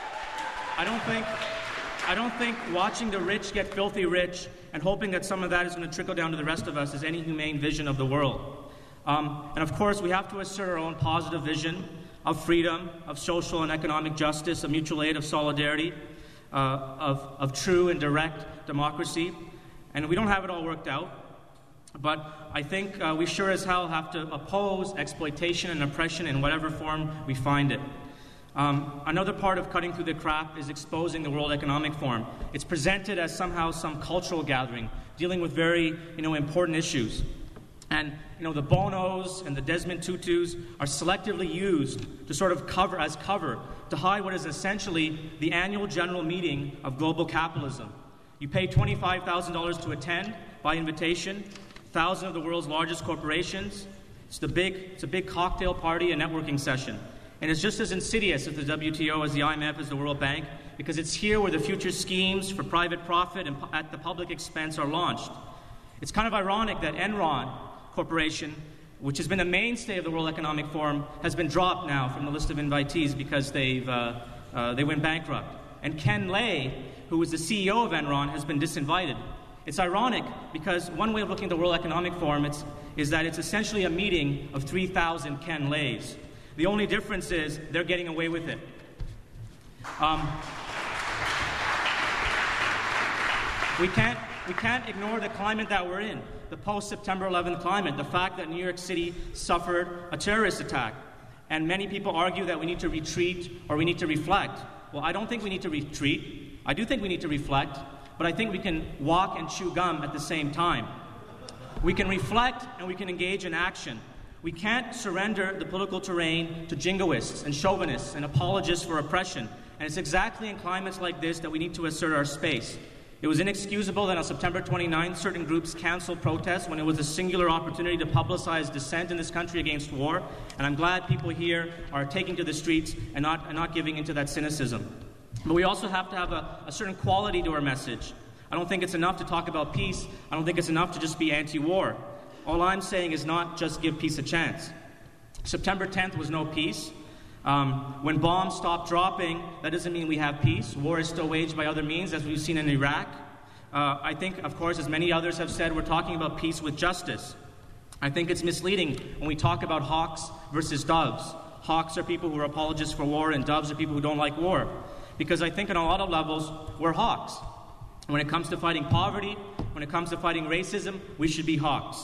I don't think, I don't think watching the rich get filthy rich and hoping that some of that is going to trickle down to the rest of us is any humane vision of the world. Um, and of course, we have to assert our own positive vision of freedom, of social and economic justice, of mutual aid, of solidarity, uh, of, of true and direct democracy. And we don't have it all worked out. But I think uh, we sure as hell have to oppose exploitation and oppression in whatever form we find it. Um, another part of cutting through the crap is exposing the World Economic Forum. It's presented as somehow some cultural gathering, dealing with very, you know, important issues. And, you know, the Bonos and the Desmond Tutus are selectively used to sort of cover, as cover, to hide what is essentially the annual general meeting of global capitalism. You pay twenty-five thousand dollars to attend by invitation. Thousand of the world's largest corporations. It's the big, it's a big cocktail party, a networking session. And it's just as insidious as the W T O, as the I M F, as the World Bank, because it's here where the future schemes for private profit and at the public expense are launched. It's kind of ironic that Enron Corporation, which has been a mainstay of the World Economic Forum, has been dropped now from the list of invitees because they've, uh, uh, they went bankrupt. And Ken Lay, who was the C E O of Enron, has been disinvited. It's ironic because one way of looking at the World Economic Forum it's, is that it's essentially a meeting of three thousand Ken Lays. The only difference is they're getting away with it. Um, we can't, we can't ignore the climate that we're in, the post-September eleventh climate, the fact that New York City suffered a terrorist attack. And many people argue that we need to retreat or we need to reflect. Well, I don't think we need to retreat. I do think we need to reflect. But I think we can walk and chew gum at the same time. We can reflect and we can engage in action. We can't surrender the political terrain to jingoists and chauvinists and apologists for oppression. And it's exactly in climates like this that we need to assert our space. It was inexcusable that on September twenty-ninth, certain groups canceled protests when it was a singular opportunity to publicize dissent in this country against war. And I'm glad people here are taking to the streets and not, and not giving into that cynicism. But we also have to have a, a certain quality to our message. I don't think it's enough to talk about peace. I don't think it's enough to just be anti-war. All I'm saying is not just give peace a chance. September tenth was no peace. Um, when bombs stop dropping, that doesn't mean we have peace. War is still waged by other means, as we've seen in Iraq. Uh, I think, of course, as many others have said, we're talking about peace with justice. I think it's misleading when we talk about hawks versus doves. Hawks are people who are apologists for war, and doves are people who don't like war. Because I think on a lot of levels, we're hawks. When it comes to fighting poverty, when it comes to fighting racism, we should be hawks.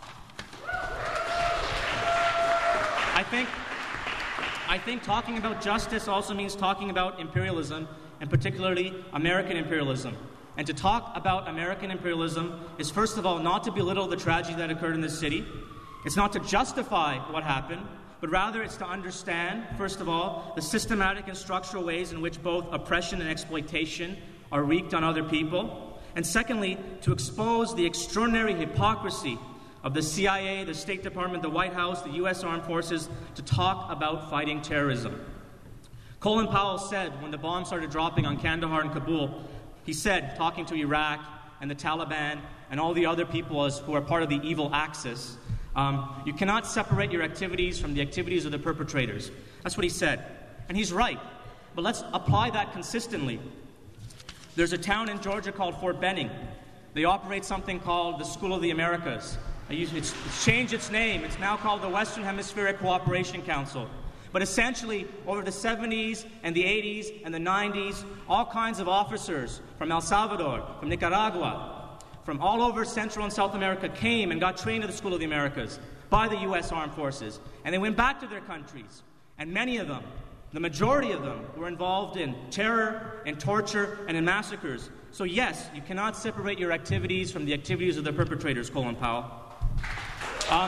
I think, I think talking about justice also means talking about imperialism, and particularly American imperialism. And to talk about American imperialism is, first of all, not to belittle the tragedy that occurred in this city. It's not to justify what happened, but rather it's to understand, first of all, the systematic and structural ways in which both oppression and exploitation are wreaked on other people. And secondly, to expose the extraordinary hypocrisy of the C I A, the State Department, the White House, the U S Armed Forces, to talk about fighting terrorism. Colin Powell said, when the bombs started dropping on Kandahar and Kabul, he said, talking to Iraq and the Taliban and all the other people as, who are part of the evil axis, Um, you cannot separate your activities from the activities of the perpetrators. That's what he said. And he's right. But let's apply that consistently. There's a town in Georgia called Fort Benning. They operate something called the School of the Americas. It's, it's changed its name. It's now called the Western Hemispheric Cooperation Council. But essentially, over the seventies and the eighties and the nineties, all kinds of officers from El Salvador, from Nicaragua, from all over Central and South America came and got trained at the School of the Americas by the U S Armed Forces. And they went back to their countries. And many of them, the majority of them, were involved in terror, in torture, and in massacres. So yes, you cannot separate your activities from the activities of the perpetrators, Colin Powell. Um,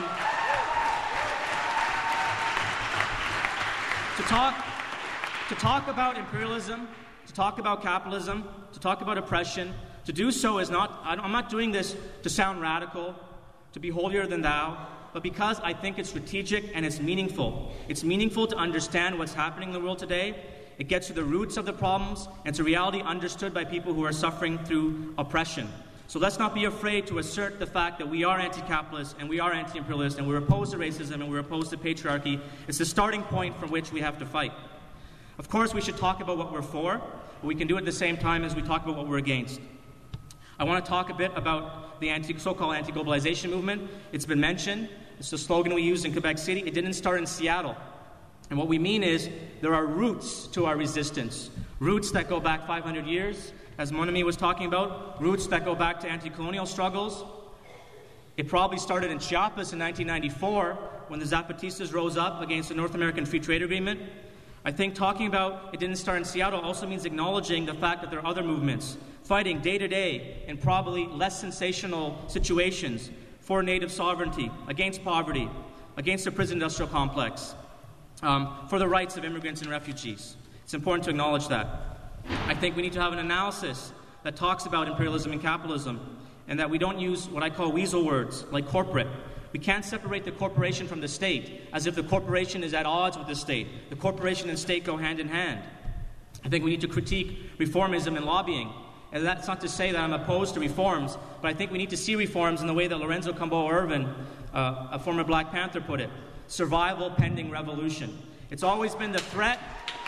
to talk, to talk about imperialism, to talk about capitalism, to talk about oppression, to do so is not, I'm not doing this to sound radical, to be holier than thou, but because I think it's strategic and it's meaningful. It's meaningful to understand what's happening in the world today. It gets to the roots of the problems, and it's a reality understood by people who are suffering through oppression. So let's not be afraid to assert the fact that we are anti-capitalist and we are anti-imperialist and we're opposed to racism and we're opposed to patriarchy. It's the starting point from which we have to fight. Of course, we should talk about what we're for, but we can do it at the same time as we talk about what we're against. I want to talk a bit about the anti, so-called anti-globalization movement. It's been mentioned. It's the slogan we use in Quebec City. It didn't start in Seattle. And what we mean is there are roots to our resistance, roots that go back five hundred years, as Mon Ami was talking about, roots that go back to anti-colonial struggles. It probably started in Chiapas in nineteen ninety-four when the Zapatistas rose up against the North American Free Trade Agreement. I think talking about it didn't start in Seattle also means acknowledging the fact that there are other movements fighting day to day in probably less sensational situations for native sovereignty, against poverty, against the prison industrial complex, um, for the rights of immigrants and refugees. It's important to acknowledge that. I think we need to have an analysis that talks about imperialism and capitalism, and that we don't use what I call weasel words, like corporate. We can't separate the corporation from the state, as if the corporation is at odds with the state. The corporation and state go hand in hand. I think we need to critique reformism and lobbying. And that's not to say that I'm opposed to reforms, but I think we need to see reforms in the way that Lorenzo Cambo Irvin, uh, a former Black Panther, put it. Survival pending revolution. It's always been the threat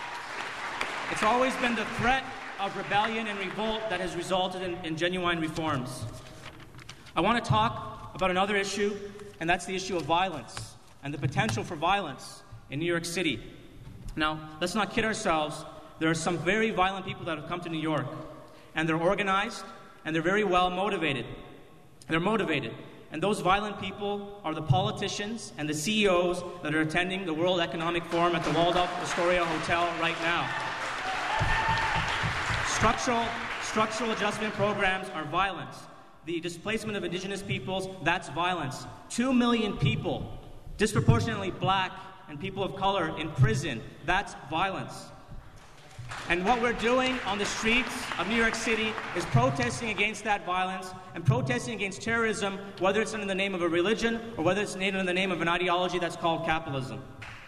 It's always been the threat of rebellion and revolt that has resulted in, in genuine reforms. I want to talk about another issue, and that's the issue of violence and the potential for violence in New York City. Now, let's not kid ourselves. There are some very violent people that have come to New York, and they're organized, and they're very well motivated. They're motivated. And those violent people are the politicians and the C E Os that are attending the World Economic Forum at the Waldorf Astoria Hotel right now. Structural, structural adjustment programs are violence. The displacement of indigenous peoples, that's violence. Two million people, disproportionately black and people of color in prison, that's violence. And what we're doing on the streets of New York City is protesting against that violence and protesting against terrorism, whether it's in the name of a religion or whether it's in the name of an ideology that's called capitalism.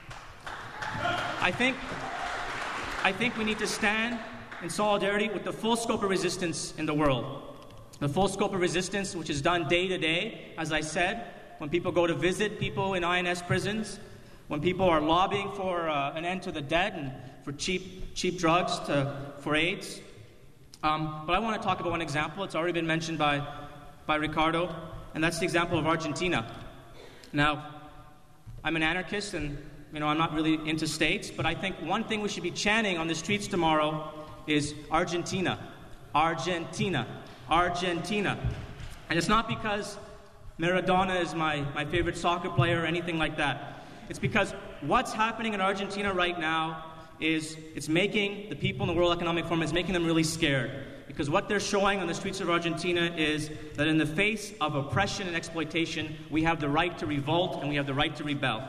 I think, I think we need to stand in solidarity with the full scope of resistance in the world. The full scope of resistance, which is done day to day, as I said, when people go to visit people in I N S prisons, when people are lobbying for uh, an end to the debt and for cheap cheap drugs to, for AIDS. Um, but I want to talk about one example. It's already been mentioned by, by Ricardo, and that's the example of Argentina. Now, I'm an anarchist, and you know I'm not really into states, but I think one thing we should be chanting on the streets tomorrow is Argentina, Argentina, Argentina. And it's not because Maradona is my, my favorite soccer player or anything like that. It's because what's happening in Argentina right now is it's making the people in the World Economic Forum, it's making them really scared. Because what they're showing on the streets of Argentina is that in the face of oppression and exploitation, we have the right to revolt and we have the right to rebel.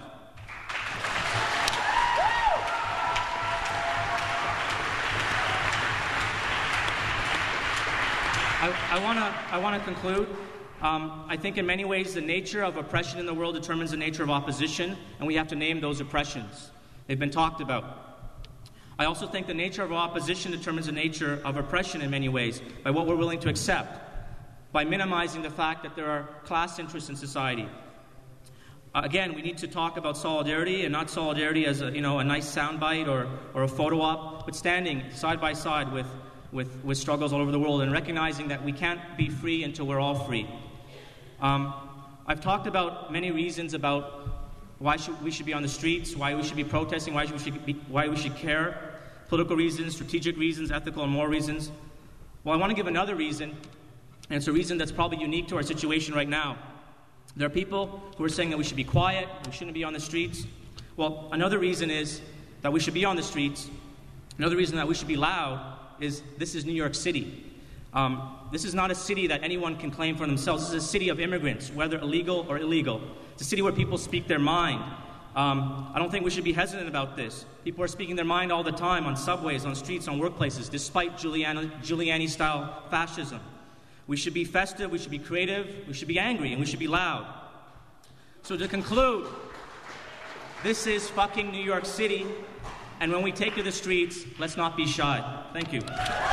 I want to I want to conclude. Um, I think in many ways the nature of oppression in the world determines the nature of opposition, and we have to name those oppressions. They've been talked about. I also think the nature of opposition determines the nature of oppression in many ways, by what we're willing to accept, by minimizing the fact that there are class interests in society. Uh, again, we need to talk about solidarity, and not solidarity as a, you know, a nice soundbite or, or a photo op, but standing side by side with With, with struggles all over the world and recognizing that we can't be free until we're all free. Um, I've talked about many reasons about why should we should be on the streets, why we should be protesting, why we should be, why we should care, political reasons, strategic reasons, ethical and moral reasons. Well, I want to give another reason, and it's a reason that's probably unique to our situation right now. There are people who are saying that we should be quiet, we shouldn't be on the streets. Well, another reason is that we should be on the streets. Another reason that we should be loud is this is New York City. Um, this is not a city that anyone can claim for themselves. This is a city of immigrants, whether illegal or illegal. It's a city where people speak their mind. Um, I don't think we should be hesitant about this. People are speaking their mind all the time on subways, on streets, on workplaces, despite Giuliani, Giuliani-style fascism. We should be festive, we should be creative, we should be angry, and we should be loud. So to conclude, this is fucking New York City, and when we take to the streets, let's not be shy. Thank you.